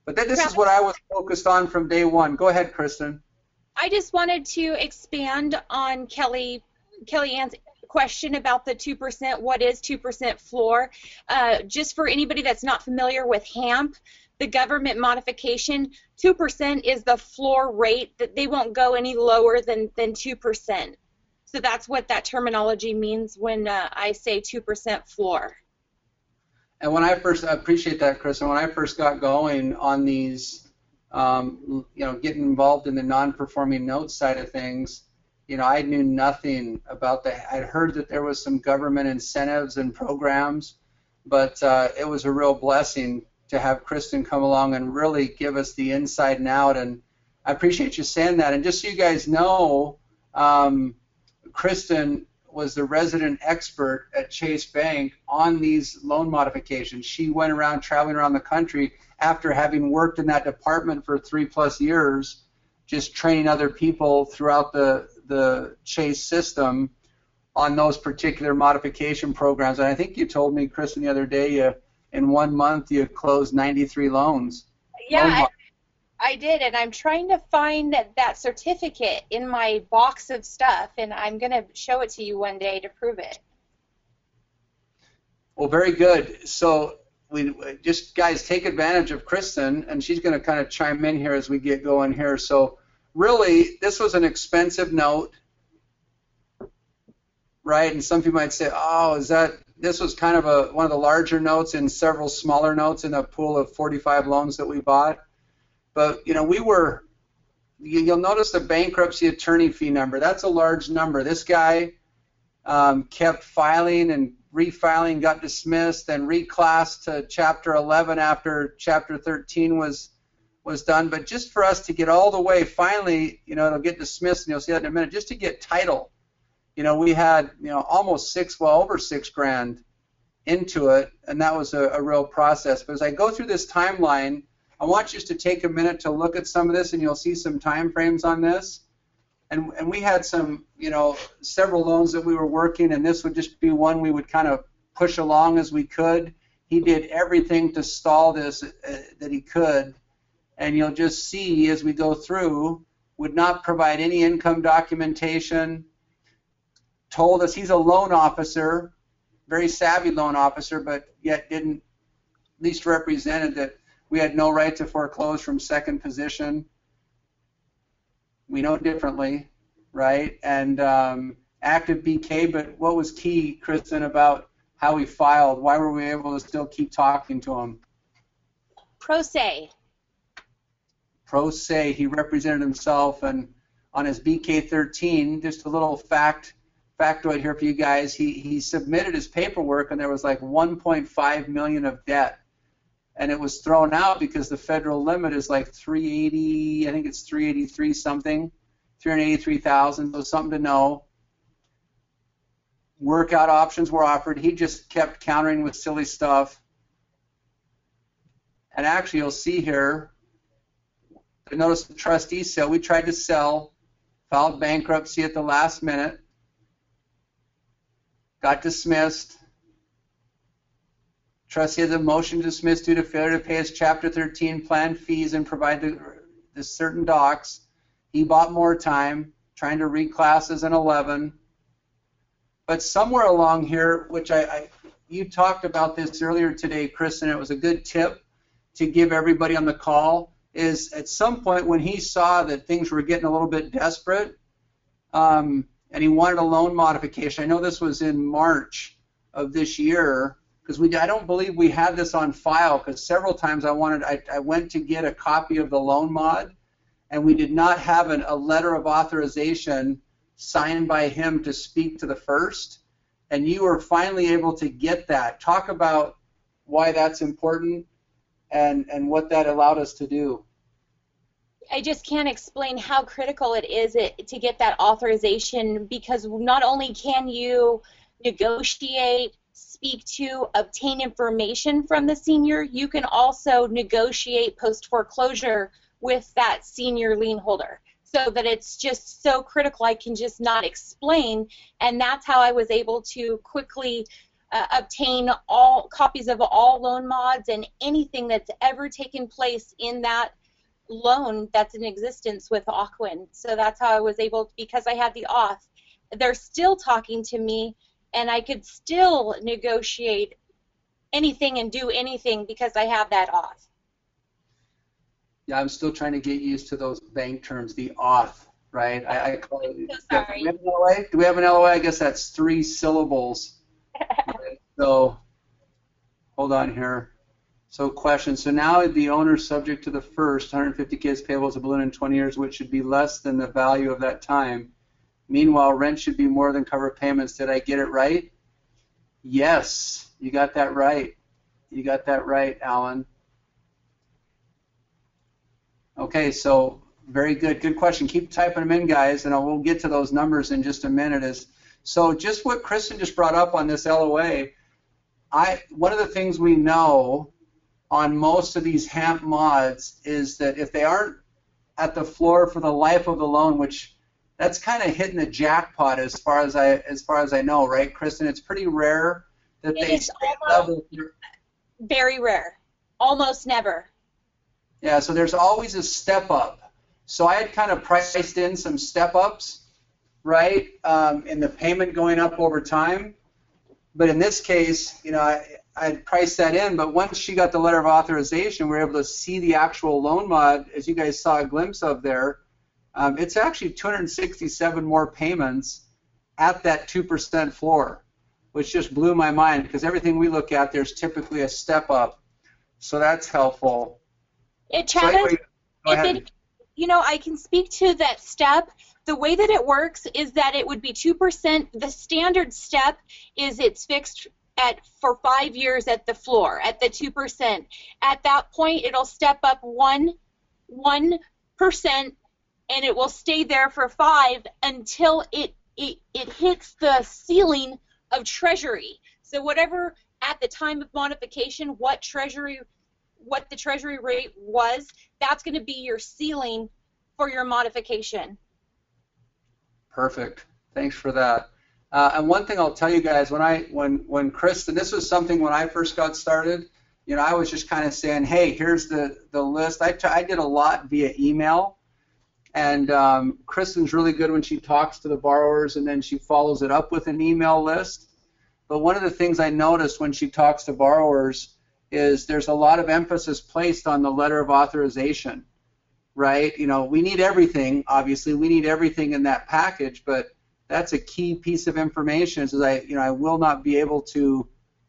But then this is what I was focused on from day one. Go ahead, Kristen. I just wanted to expand on Kelly Kelly Ann's question about the two percent. What is two percent floor? Uh, just for anybody that's not familiar with HAMP, the government modification, two percent is the floor rate, that they won't go any lower than, than two percent. So that's what that terminology means when uh, I say two percent floor. And when I first, I appreciate that, Chris, and when I first got going on these, um, you know, getting involved in the non-performing note side of things, you know, I knew nothing about that. I'd heard that there was some government incentives and programs, but uh, it was a real blessing to have Kristen come along and really give us the inside and out, and I appreciate you saying that. And just so you guys know, um, Kristen was the resident expert at Chase Bank on these loan modifications. She went around traveling around the country after having worked in that department for three plus years, just training other people throughout the, the Chase system on those particular modification programs. And I think you told me, Kristen, the other day, you, in one month you closed ninety-three loans. Yeah, I, I did, and I'm trying to find that, that certificate in my box of stuff, and I'm going to show it to you one day to prove it. Well, very good. So we just, guys, take advantage of Kristen, and she's going to kind of chime in here as we get going here. So really, this was an expensive note, right? And some people might say, oh, is that, this was kind of a one of the larger notes in several smaller notes in a pool of forty-five loans that we bought. But, you know, we were, you'll notice the bankruptcy attorney fee number. That's a large number. This guy um, kept filing and refiling, got dismissed, and reclassed to Chapter eleven after Chapter thirteen was was done. But just for us to get all the way, finally, you know, it'll get dismissed, and you'll see that in a minute, just to get title. You know, we had, you know, almost six, well, over six grand into it, and that was a, a real process. But as I go through this timeline, I want you to take a minute to look at some of this, and you'll see some time frames on this. And, and we had some, you know, several loans that we were working, and this would just be one we would kind of push along as we could. He did everything to stall this uh, that he could, and you'll just see as we go through, would not provide any income documentation, told us he's a loan officer, very savvy loan officer, but yet didn't, at least represented that we had no right to foreclose from second position. We know differently, right? And um, active B K, but what was key, Kristen, about how we filed? Why were we able to still keep talking to him? Pro se. Pro se, he represented himself, and on his B K thirteen, just a little fact, factoid here for you guys, he, he submitted his paperwork, and there was like one point five million dollars of debt. And it was thrown out because the federal limit is like three eighty, I think it's three eighty-three something, three hundred eighty-three thousand, so something to know. Workout options were offered. He just kept countering with silly stuff. And actually, you'll see here, notice the trustee sale. We tried to sell, filed bankruptcy at the last minute, got dismissed. Trustee has a motion to dismiss due to failure to pay his Chapter thirteen plan fees and provide the, the certain docs. He bought more time, trying to reclass as an eleven. But somewhere along here, which I, I you talked about this earlier today, Chris, and it was a good tip to give everybody on the call, is at some point when he saw that things were getting a little bit desperate, um, and he wanted a loan modification. I know this was in March of this year, because we I don't believe we had this on file, because several times I wanted I, I went to get a copy of the loan mod, and we did not have an, a letter of authorization signed by him to speak to the first, and you were finally able to get that. Talk about why that's important and, and what that allowed us to do. I just can't explain how critical it is it, to get that authorization, because not only can you negotiate, speak to, obtain information from the senior, you can also negotiate post-foreclosure with that senior lien holder. So that it's just so critical, I can just not explain, and that's how I was able to quickly uh, obtain all copies of all loan mods and anything that's ever taken place in that loan that's in existence with Ocwen. So that's how I was able, because I had the auth. They're still talking to me, and I could still negotiate anything and do anything because I have that auth. Yeah, I'm still trying to get used to those bank terms, the auth, right? I, I call it. So sorry. Do we have an L O A? Do we have an L O A? I guess that's three syllables. Right? So, hold on here. So, question. So now the owner subject to the first one hundred fifty K is payable as a balloon in twenty years, which should be less than the value of that time. Meanwhile, rent should be more than cover payments. Did I get it right? Yes, you got that right. You got that right, Alan. Okay, so very good. Good question. Keep typing them in, guys, and we'll get to those numbers in just a minute. Is so just what Kristen just brought up on this L O A, I, one of the things we know on most of these HAMP mods is that if they aren't at the floor for the life of the loan, which that's kind of hitting the jackpot as far as I as far as I know, right, Kristen? It's pretty rare that It they is stay almost level. very rare. Almost never. Yeah, so there's always a step up. So I had kind of priced in some step ups, right, um, in the payment going up over time. But in this case, you know, I, I had priced that in. But once she got the letter of authorization, we were able to see the actual loan mod, as you guys saw a glimpse of there. Um, it's actually two hundred sixty-seven more payments at that two percent floor, which just blew my mind because everything we look at, there's typically a step up. So that's helpful. It So Travis, anyway, go if ahead. it, you know, I can speak to that step. The way that it works is that it would be two percent. The standard step is it's fixed at for five years at the floor at the two percent. At that point, it'll step up one one percent, and it will stay there for five until it it it hits the ceiling of Treasury. So whatever at the time of modification, what Treasury what the Treasury rate was, that's going to be your ceiling for your modification. Perfect. Thanks for that. Uh, and one thing I'll tell you guys, when I when when Kristen, this was something when I first got started, you know, I was just kind of saying, hey, here's the the list. I, t I did a lot via email, and um, Kristen's really good when she talks to the borrowers, and then she follows it up with an email list. But one of the things I noticed when she talks to borrowers is there's a lot of emphasis placed on the letter of authorization, right? You know, we need everything, obviously, we need everything in that package, but that's a key piece of information. Is I, you know, I will not be able to,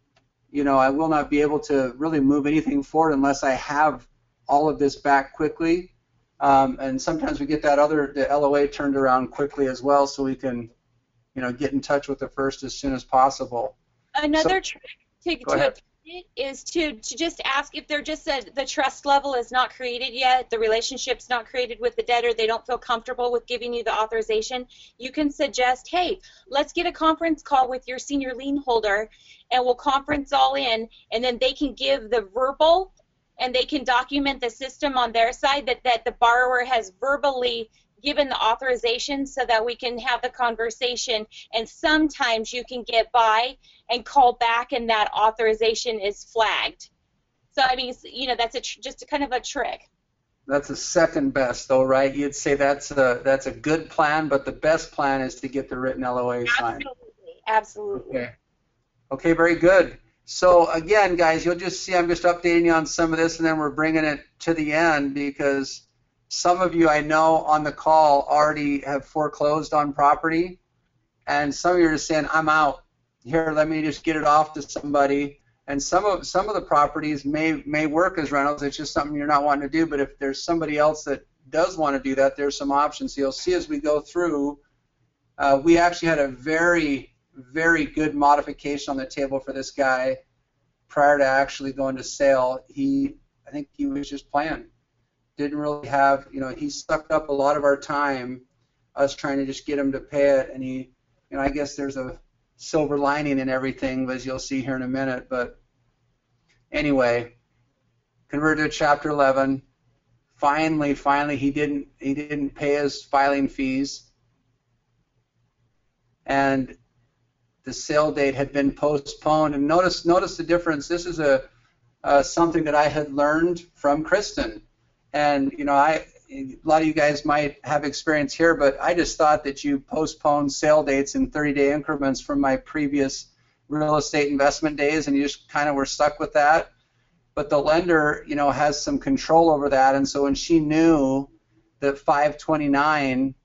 you know, I will not be able to really move anything forward unless I have all of this back quickly. Um, and sometimes we get that other, the L O A turned around quickly as well, so we can, you know, get in touch with the first as soon as possible. Another So, trick to, go to ahead. it is to, to just ask if they're just a, the trust level is not created yet, the relationship's not created with the debtor, they don't feel comfortable with giving you the authorization. You can suggest, hey, let's get a conference call with your senior lien holder, and we'll conference all in, and then they can give the verbal, and they can document the system on their side that, that the borrower has verbally given the authorization so that we can have the conversation, and sometimes you can get by and call back and that authorization is flagged. So I mean, you know, that's a tr just a kind of a trick. That's a second best, though, right? You'd say that's a that's a good plan, but the best plan is to get the written L O A signed. Absolutely, absolutely. Okay. Okay, very good. So again, guys, you'll just see I'm just updating you on some of this, and then we're bringing it to the end because some of you I know on the call already have foreclosed on property, and some of you are just saying, I'm out. Here, let me just get it off to somebody. And some of some of the properties may may work as rentals. It's just something you're not wanting to do. But if there's somebody else that does want to do that, there's some options. So you'll see as we go through, uh, we actually had a very, very good modification on the table for this guy prior to actually going to sale. He, I think he was just playing. Didn't really have, you know, he sucked up a lot of our time, us trying to just get him to pay it. And he, you know, I guess there's a silver lining in everything, as you'll see here in a minute. But anyway, converted to Chapter eleven. Finally, finally, he didn't he didn't pay his filing fees, and the sale date had been postponed. And notice notice the difference. This is a uh, something that I had learned from Kristen. And you know, I a lot of you guys might have experience here, but I just thought that you postponed sale dates in thirty-day increments from my previous real estate investment days, and you just kind of were stuck with that. But the lender, you know, has some control over that, and so when she knew that five twenty-nine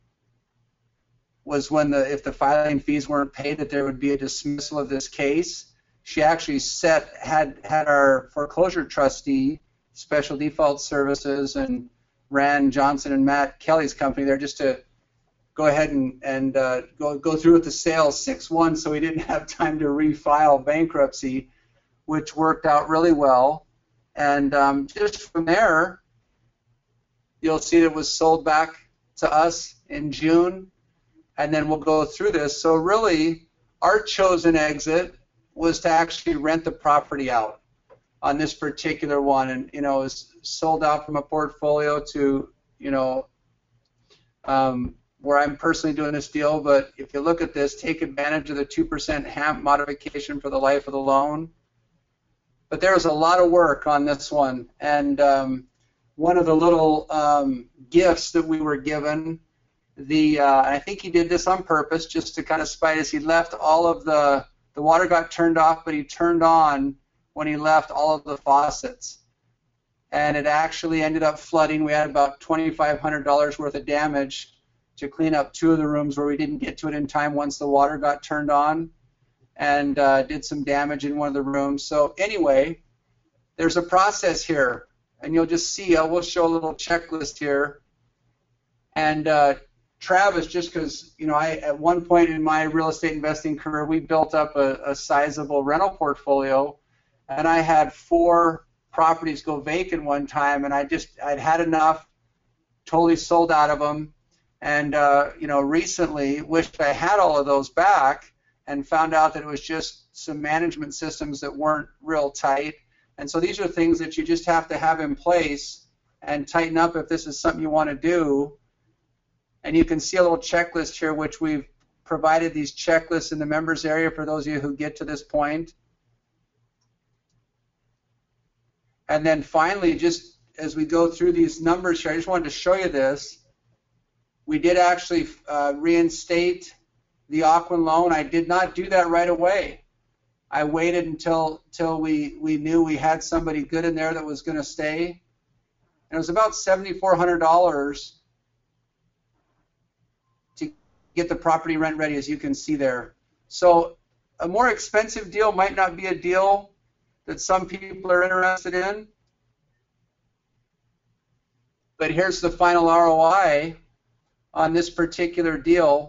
was when the if the filing fees weren't paid, that there would be a dismissal of this case, she actually set had had our foreclosure trustee, Special Default Services, and ran Johnson and Matt Kelly's company there just to go ahead and, and uh, go, go through with the sale six one, so we didn't have time to refile bankruptcy, which worked out really well. And um, just from there, you'll see it was sold back to us in June, and then we'll go through this. So really, our chosen exit was to actually rent the property out on this particular one, and you know, it was sold out from a portfolio to, you know, um, where I'm personally doing this deal. But if you look at this, take advantage of the two percent HAMP modification for the life of the loan. But there was a lot of work on this one, and um, one of the little um, gifts that we were given, the uh, I think he did this on purpose just to kind of spite us. He left all of the the water got turned off, but he turned on when he left all of the faucets, and it actually ended up flooding. We had about twenty-five hundred dollars worth of damage to clean up two of the rooms where we didn't get to it in time once the water got turned on, and uh, did some damage in one of the rooms. So anyway, there's a process here, and you'll just see, I will show a little checklist here. And uh, Travis, just because, you know, I at one point in my real estate investing career, we built up a, a sizable rental portfolio, and I had four properties go vacant one time, and I just, I'd had enough, totally sold out of them, and, uh, you know, recently wished I had all of those back and found out that it was just some management systems that weren't real tight. And so these are things that you just have to have in place and tighten up if this is something you want to do. And you can see a little checklist here, which we've provided these checklists in the members area for those of you who get to this point. And then finally, just as we go through these numbers here, I just wanted to show you this. We did actually uh, reinstate the Ocwen loan. I did not do that right away. I waited until, until we, we knew we had somebody good in there that was going to stay. And it was about seven thousand four hundred dollars to get the property rent ready, as you can see there. So a more expensive deal might not be a deal that some people are interested in, but here's the final R O I on this particular deal.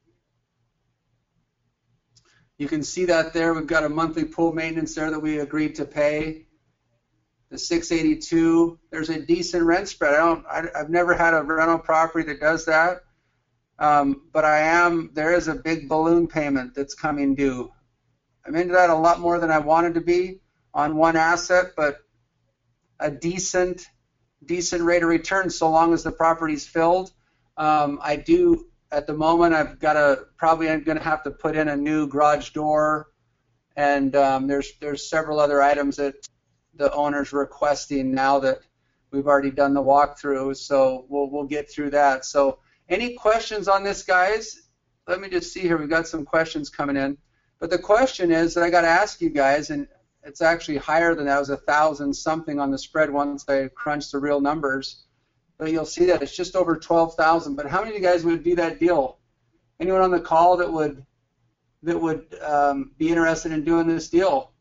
You can see that there. We've got a monthly pool maintenance there that we agreed to pay. The six eighty-two. There's a decent rent spread. I don't. I, I've never had a rental property that does that. Um, but I am. There is a big balloon payment that's coming due. I'm into that a lot more than I wanted to be on one asset, but a decent, decent rate of return so long as the property's filled. Um, I do. At the moment, I've got a probably I'm going to have to put in a new garage door, and um, there's there's several other items that the owner's requesting now that we've already done the walkthrough. So we'll we'll get through that. So any questions on this, guys? Let me just see here. We've got some questions coming in, but the question is that I got to ask you guys, and it's actually higher than that. It was a thousand something on the spread once I crunched the real numbers. But you'll see that it's just over twelve thousand. But how many of you guys would do that deal? Anyone on the call that would that would um, be interested in doing this deal?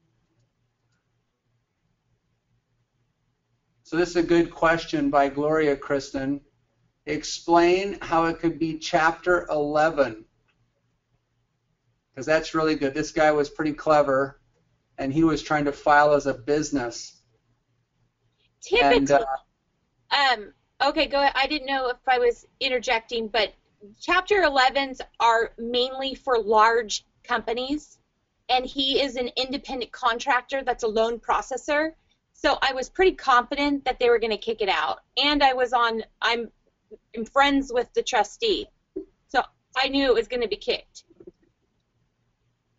So this is a good question by Gloria Kristen. Explain how it could be Chapter eleven, because that's really good. This guy was pretty clever, and he was trying to file as a business. Typically, and, uh, um. Okay, go ahead. I didn't know if I was interjecting, but Chapter elevens are mainly for large companies, and he is an independent contractor that's a loan processor. So I was pretty confident that they were going to kick it out, and I was on. I'm, I'm friends with the trustee, so I knew it was going to be kicked.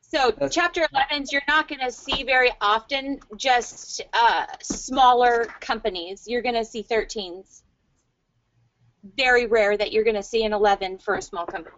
So That's, Chapter elevens, you're not going to see very often just uh, smaller companies. You're going to see thirteens. Very rare that you're going to see an eleven for a small company.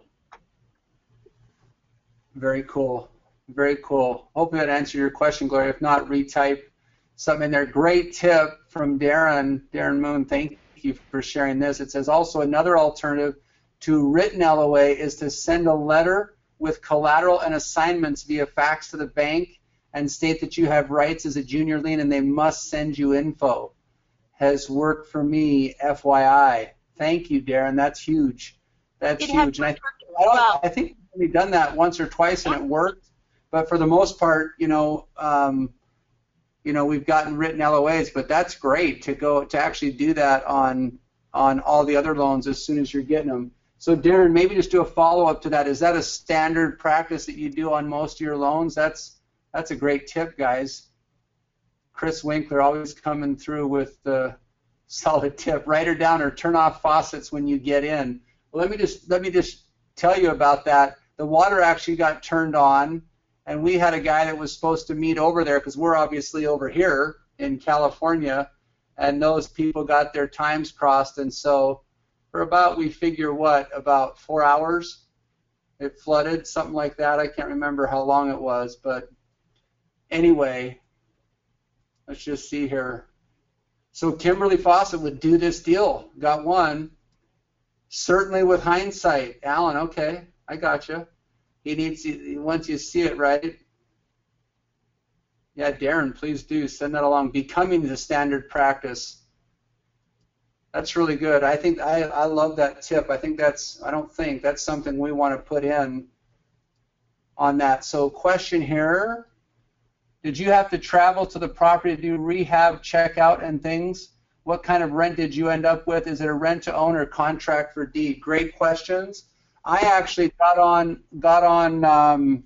very cool. Very cool. Hopefully that answered your question, Gloria. If not, retype something in there. Great tip from Darren. Darren Moon, thank you for sharing this. It says also another alternative to written L O A is to send a letter with collateral and assignments via fax to the bank and state that you have rights as a junior lien and they must send you info. Has worked for me, F Y I. Thank you, Darren. That's huge. That's It huge. And I, I, don't, I think we've done that once or twice and it worked. But for the most part, you know, um, you know, we've gotten written L O As. But that's great to go to actually do that on on all the other loans as soon as you're getting them. So, Darren, maybe just do a follow-up to that. Is that a standard practice that you do on most of your loans? That's that's a great tip, guys. Chris Winkler always coming through with the solid tip. Write her down or turn off faucets when you get in. Well, let me just let me just tell you about that. The water actually got turned on, and we had a guy that was supposed to meet over there because we're obviously over here in California, and those people got their times crossed, and so for about, we figure what, about four hours it flooded, something like that. I can't remember how long it was, but anyway, let's just see here. So Kimberly Fawcett would do this deal. Got one. Certainly with hindsight. Alan, okay, I got you. He needs to, once you see it, right? Yeah, Darren, please do send that along. Becoming the standard practice. That's really good. I think I, I love that tip. I think that's, I don't think, that's something we want to put in on that. So question here, did you have to travel to the property to do rehab, checkout, and things? What kind of rent did you end up with? Is it a rent to own or contract for deed? Great questions. I actually got on, got on um,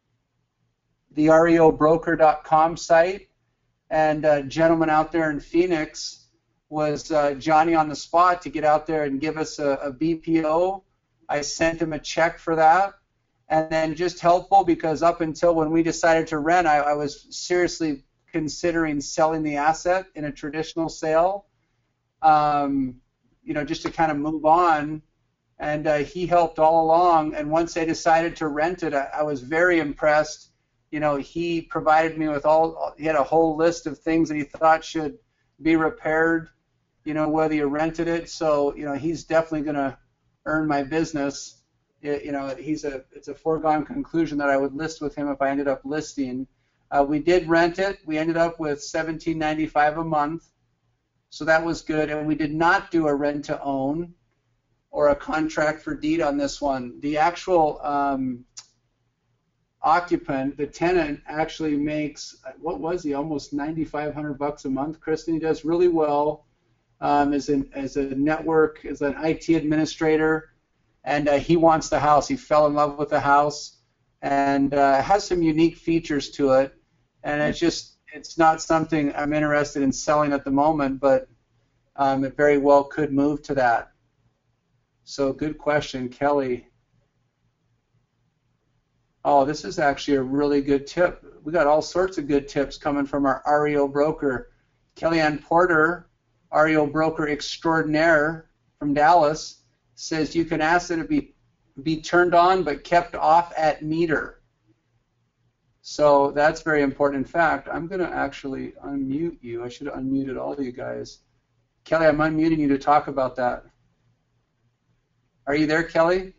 the R E O broker dot com site, and a gentleman out there in Phoenix was uh, Johnny on the spot to get out there and give us a, a B P O. I sent him a check for that. And then just helpful because up until when we decided to rent, I, I was seriously considering selling the asset in a traditional sale, um, you know, just to kind of move on. And uh, he helped all along. And once they decided to rent it, I, I was very impressed. You know, he provided me with all, he had a whole list of things that he thought should be repaired, you know, whether you rented it. So, you know, he's definitely going to earn my business. It, you know, he's a, it's a foregone conclusion that I would list with him if I ended up listing. Uh, we did rent it. We ended up with seventeen ninety-five a month. So that was good. And we did not do a rent to own or a contract for deed on this one. The actual um, occupant, the tenant, actually makes, what was he, almost ninety-five hundred bucks a month. Kristen, he does really well um, as, an, as a network, as an I T administrator, and uh, he wants the house. He fell in love with the house, and uh, has some unique features to it, and it's just, it's not something I'm interested in selling at the moment, but um, it very well could move to that. So good question, Kelly. Oh, this is actually a really good tip. We got all sorts of good tips coming from our R E O broker. Kellyanne Porter, R E O broker extraordinaire from Dallas, says you can ask that it be, be turned on but kept off at meter. So that's very important. In fact, I'm going to actually unmute you. I should have unmuted all of you guys. Kelly, I'm unmuting you to talk about that. Are you there, Kelly?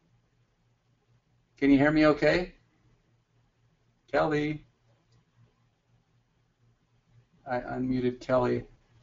Can you hear me okay? Kelly. I unmuted Kelly.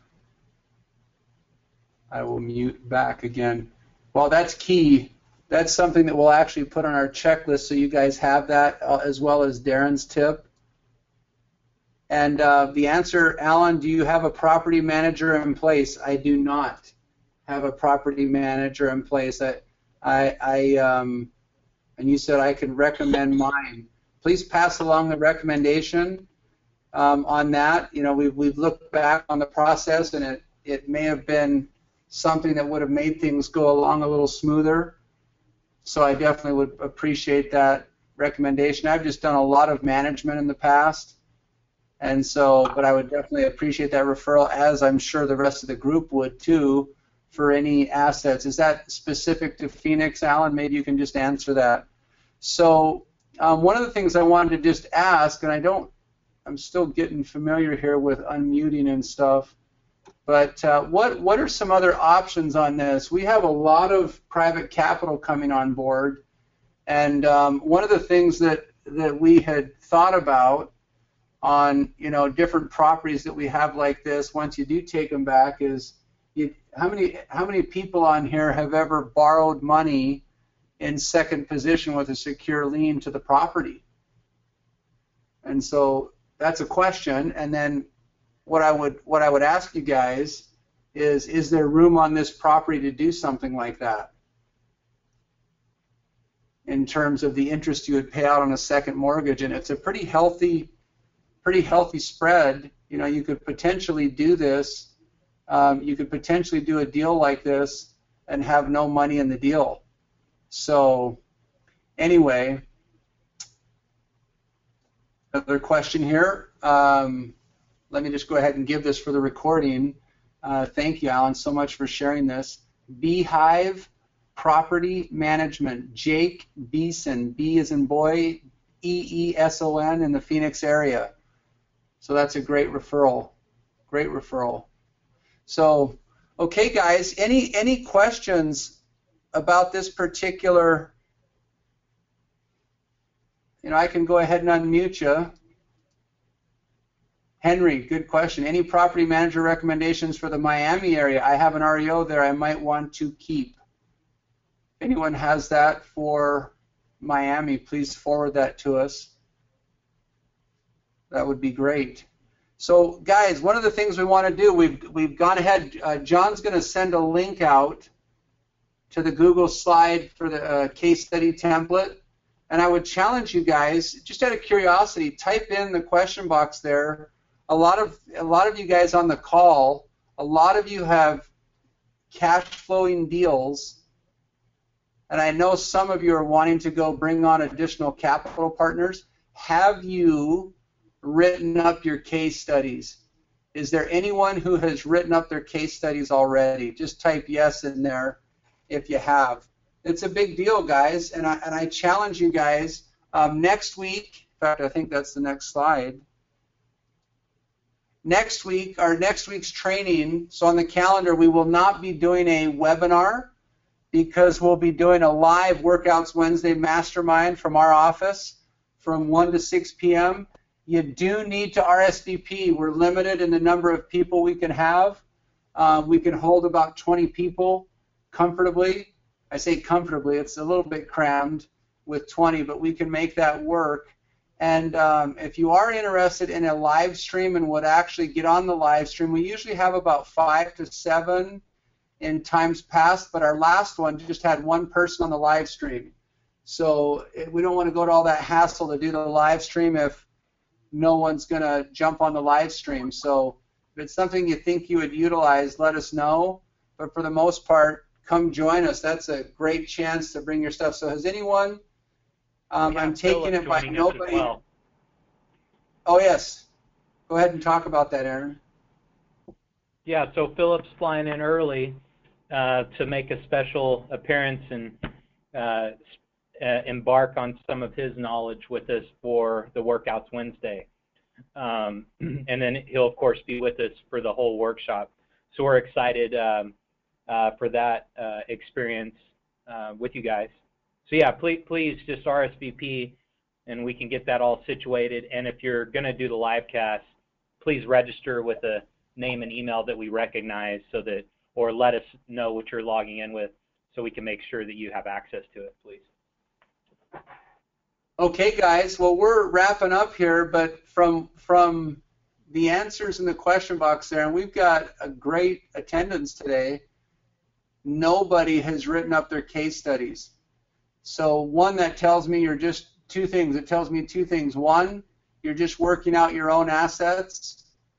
I will mute back again. Well, that's key. That's something that we'll actually put on our checklist so you guys have that uh, as well as Darren's tip. And uh, the answer, Alan, do you have a property manager in place? I do not have a property manager in place. I, I, I um, and you said I could recommend mine. Please pass along the recommendation um, on that. You know, we've, we've looked back on the process, and it, it may have been something that would have made things go along a little smoother. So I definitely would appreciate that. recommendation. I've just done a lot of management in the past, and so, but I would definitely appreciate that referral, as I'm sure the rest of the group would too, for any assets. Is that specific to Phoenix, Alan? Maybe you can just answer that. So um, one of the things I wanted to just ask, and I don't, I'm still getting familiar here with unmuting and stuff, but uh, what what are some other options on this? We have a lot of private capital coming on board, and um, one of the things that that we had thought about on, you know, different properties that we have like this, once you do take them back, is you, how many how many people on here have ever borrowed money in second position with a secure lien to the property? And so that's a question. And then what I would what I would ask you guys is, is there room on this property to do something like that in terms of the interest you would pay out on a second mortgage? And it's a pretty healthy pretty healthy spread. You know, you could potentially do this. Um, you could potentially do a deal like this and have no money in the deal. So anyway, another question here. Um, let me just go ahead and give this for the recording. Uh, thank you, Alan, so much for sharing this. Beehive Property Management, Jake Beeson, B as in boy, E E S O N, in the Phoenix area. So that's a great referral, great referral. So, okay, guys, any any questions about this particular? You know, I can go ahead and unmute you. Henry, good question. Any property manager recommendations for the Miami area? I have an R E O there I might want to keep. If anyone has that for Miami, please forward that to us. That would be great. So, guys, one of the things we want to do, we've we've gone ahead. Uh, John's going to send a link out to the Google slide for the uh, case study template, and I would challenge you guys, just out of curiosity, type in the question box there. A lot of a lot of you guys on the call, a lot of you have cash flowing deals, and I know some of you are wanting to go bring on additional capital partners. Have you written up your case studies? Is there anyone who has written up their case studies already? Just type yes in there if you have. It's a big deal, guys, and I, and I challenge you guys, um, next week, in fact, I think that's the next slide. Next week, our next week's training, so on the calendar, we will not be doing a webinar because we'll be doing a live Workouts Wednesday mastermind from our office from one to six p m You do need to R S V P. We're limited in the number of people we can have. Uh, we can hold about twenty people comfortably. I say comfortably, it's a little bit crammed with twenty, but we can make that work. And um, if you are interested in a live stream and would actually get on the live stream, we usually have about five to seven in times past, but our last one just had one person on the live stream. So we don't want to go to all that hassle to do the live stream if no one's going to jump on the live stream. So if it's something you think you would utilize, let us know. But for the most part, come join us. That's a great chance to bring your stuff. So has anyone, um, yeah, I'm taking it by nobody. Well. Oh, yes. Go ahead and talk about that, Aaron. Yeah, so Philip's flying in early uh, to make a special appearance and uh, Uh, embark on some of his knowledge with us for the Workouts Wednesday. Um, and then he'll, of course, be with us for the whole workshop. So we're excited um, uh, for that uh, experience uh, with you guys. So, yeah, please, please just R S V P, and we can get that all situated. And if you're going to do the live cast, please register with a name and email that we recognize so that, or let us know what you're logging in with so we can make sure that you have access to it, please. Okay, guys, well, we're wrapping up here, but from from the answers in the question box there, and we've got a great attendance today, nobody has written up their case studies. So one, that tells me you're just two things. It tells me two things. One, you're just working out your own assets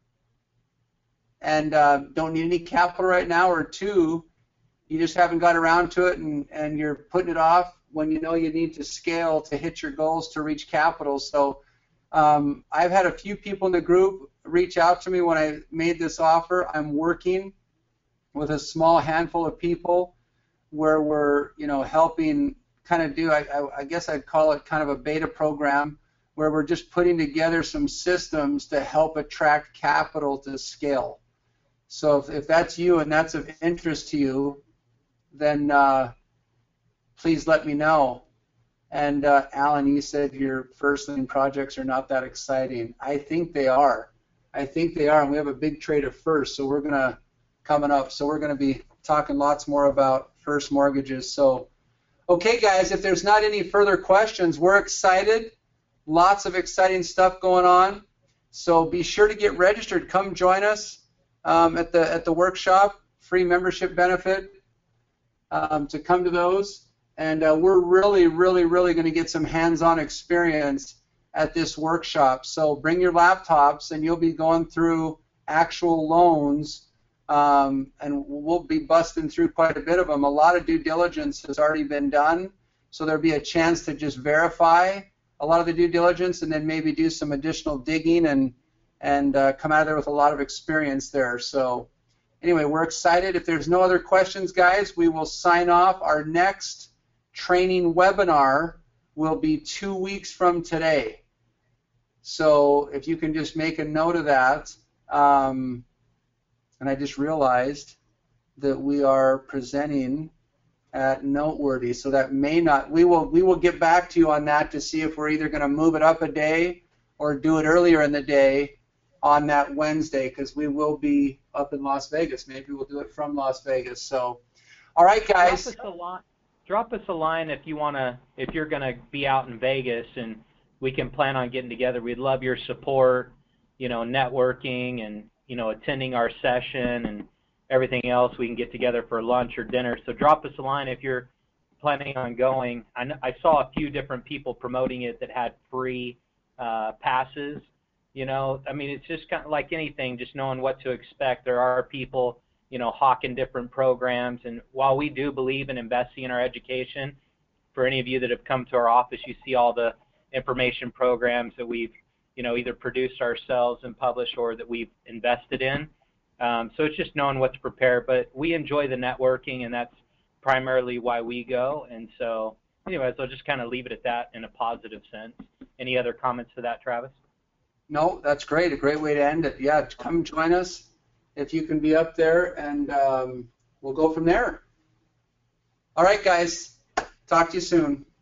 and uh, don't need any capital right now, or two, you just haven't got around to it and, and you're putting it off. when you know you need to scale to hit your goals to reach capital. So um, I've had a few people in the group reach out to me when I made this offer. I'm working with a small handful of people where we're, you know, helping kind of do, I, I, I guess I'd call it kind of a beta program, where we're just putting together some systems to help attract capital to scale. So if, if that's you and that's of interest to you, then uh, please let me know. And uh, Alan, you said your first lien projects are not that exciting. I think they are. I think they are, and we have a big trade of first, so we're gonna coming up. So we're gonna be talking lots more about first mortgages. So, okay, guys, if there's not any further questions, we're excited. Lots of exciting stuff going on. So be sure to get registered. Come join us um, at the at the workshop. Free membership benefit um, to come to those. And uh, we're really, really, really going to get some hands-on experience at this workshop. So bring your laptops, and you'll be going through actual loans, um, and we'll be busting through quite a bit of them. A lot of due diligence has already been done, so there'll be a chance to just verify a lot of the due diligence, and then maybe do some additional digging and and uh, come out of there with a lot of experience there. So anyway, we're excited. If there's no other questions, guys, we will sign off. Our next training webinar will be two weeks from today. So if you can just make a note of that. Um, and I just realized that we are presenting at Noteworthy, so that may not, we will we will get back to you on that to see if we're either going to move it up a day or do it earlier in the day on that Wednesday, because we will be up in Las Vegas. Maybe we'll do it from Las Vegas. So, all right, guys. Drop us a line, drop us a line if you want to, if you're going to be out in Vegas, and we can plan on getting together. We'd love your support, you know, networking and, you know, attending our session and everything else. We can get together for lunch or dinner. So drop us a line if you're planning on going. I, know, I saw a few different people promoting it that had free uh, passes. You know, I mean, it's just kind of like anything, just knowing what to expect. There are people, you know, hawking different programs. And while we do believe in investing in our education, for any of you that have come to our office, you see all the information programs that we've, you know, either produced ourselves and published or that we've invested in. Um, so it's just knowing what to prepare. But we enjoy the networking, and that's primarily why we go. And so anyways, I'll just kind of leave it at that in a positive sense. Any other comments to that, Travis? No, that's great. A great way to end it. Yeah, come join us if you can be up there, and um, we'll go from there. All right, guys. Talk to you soon.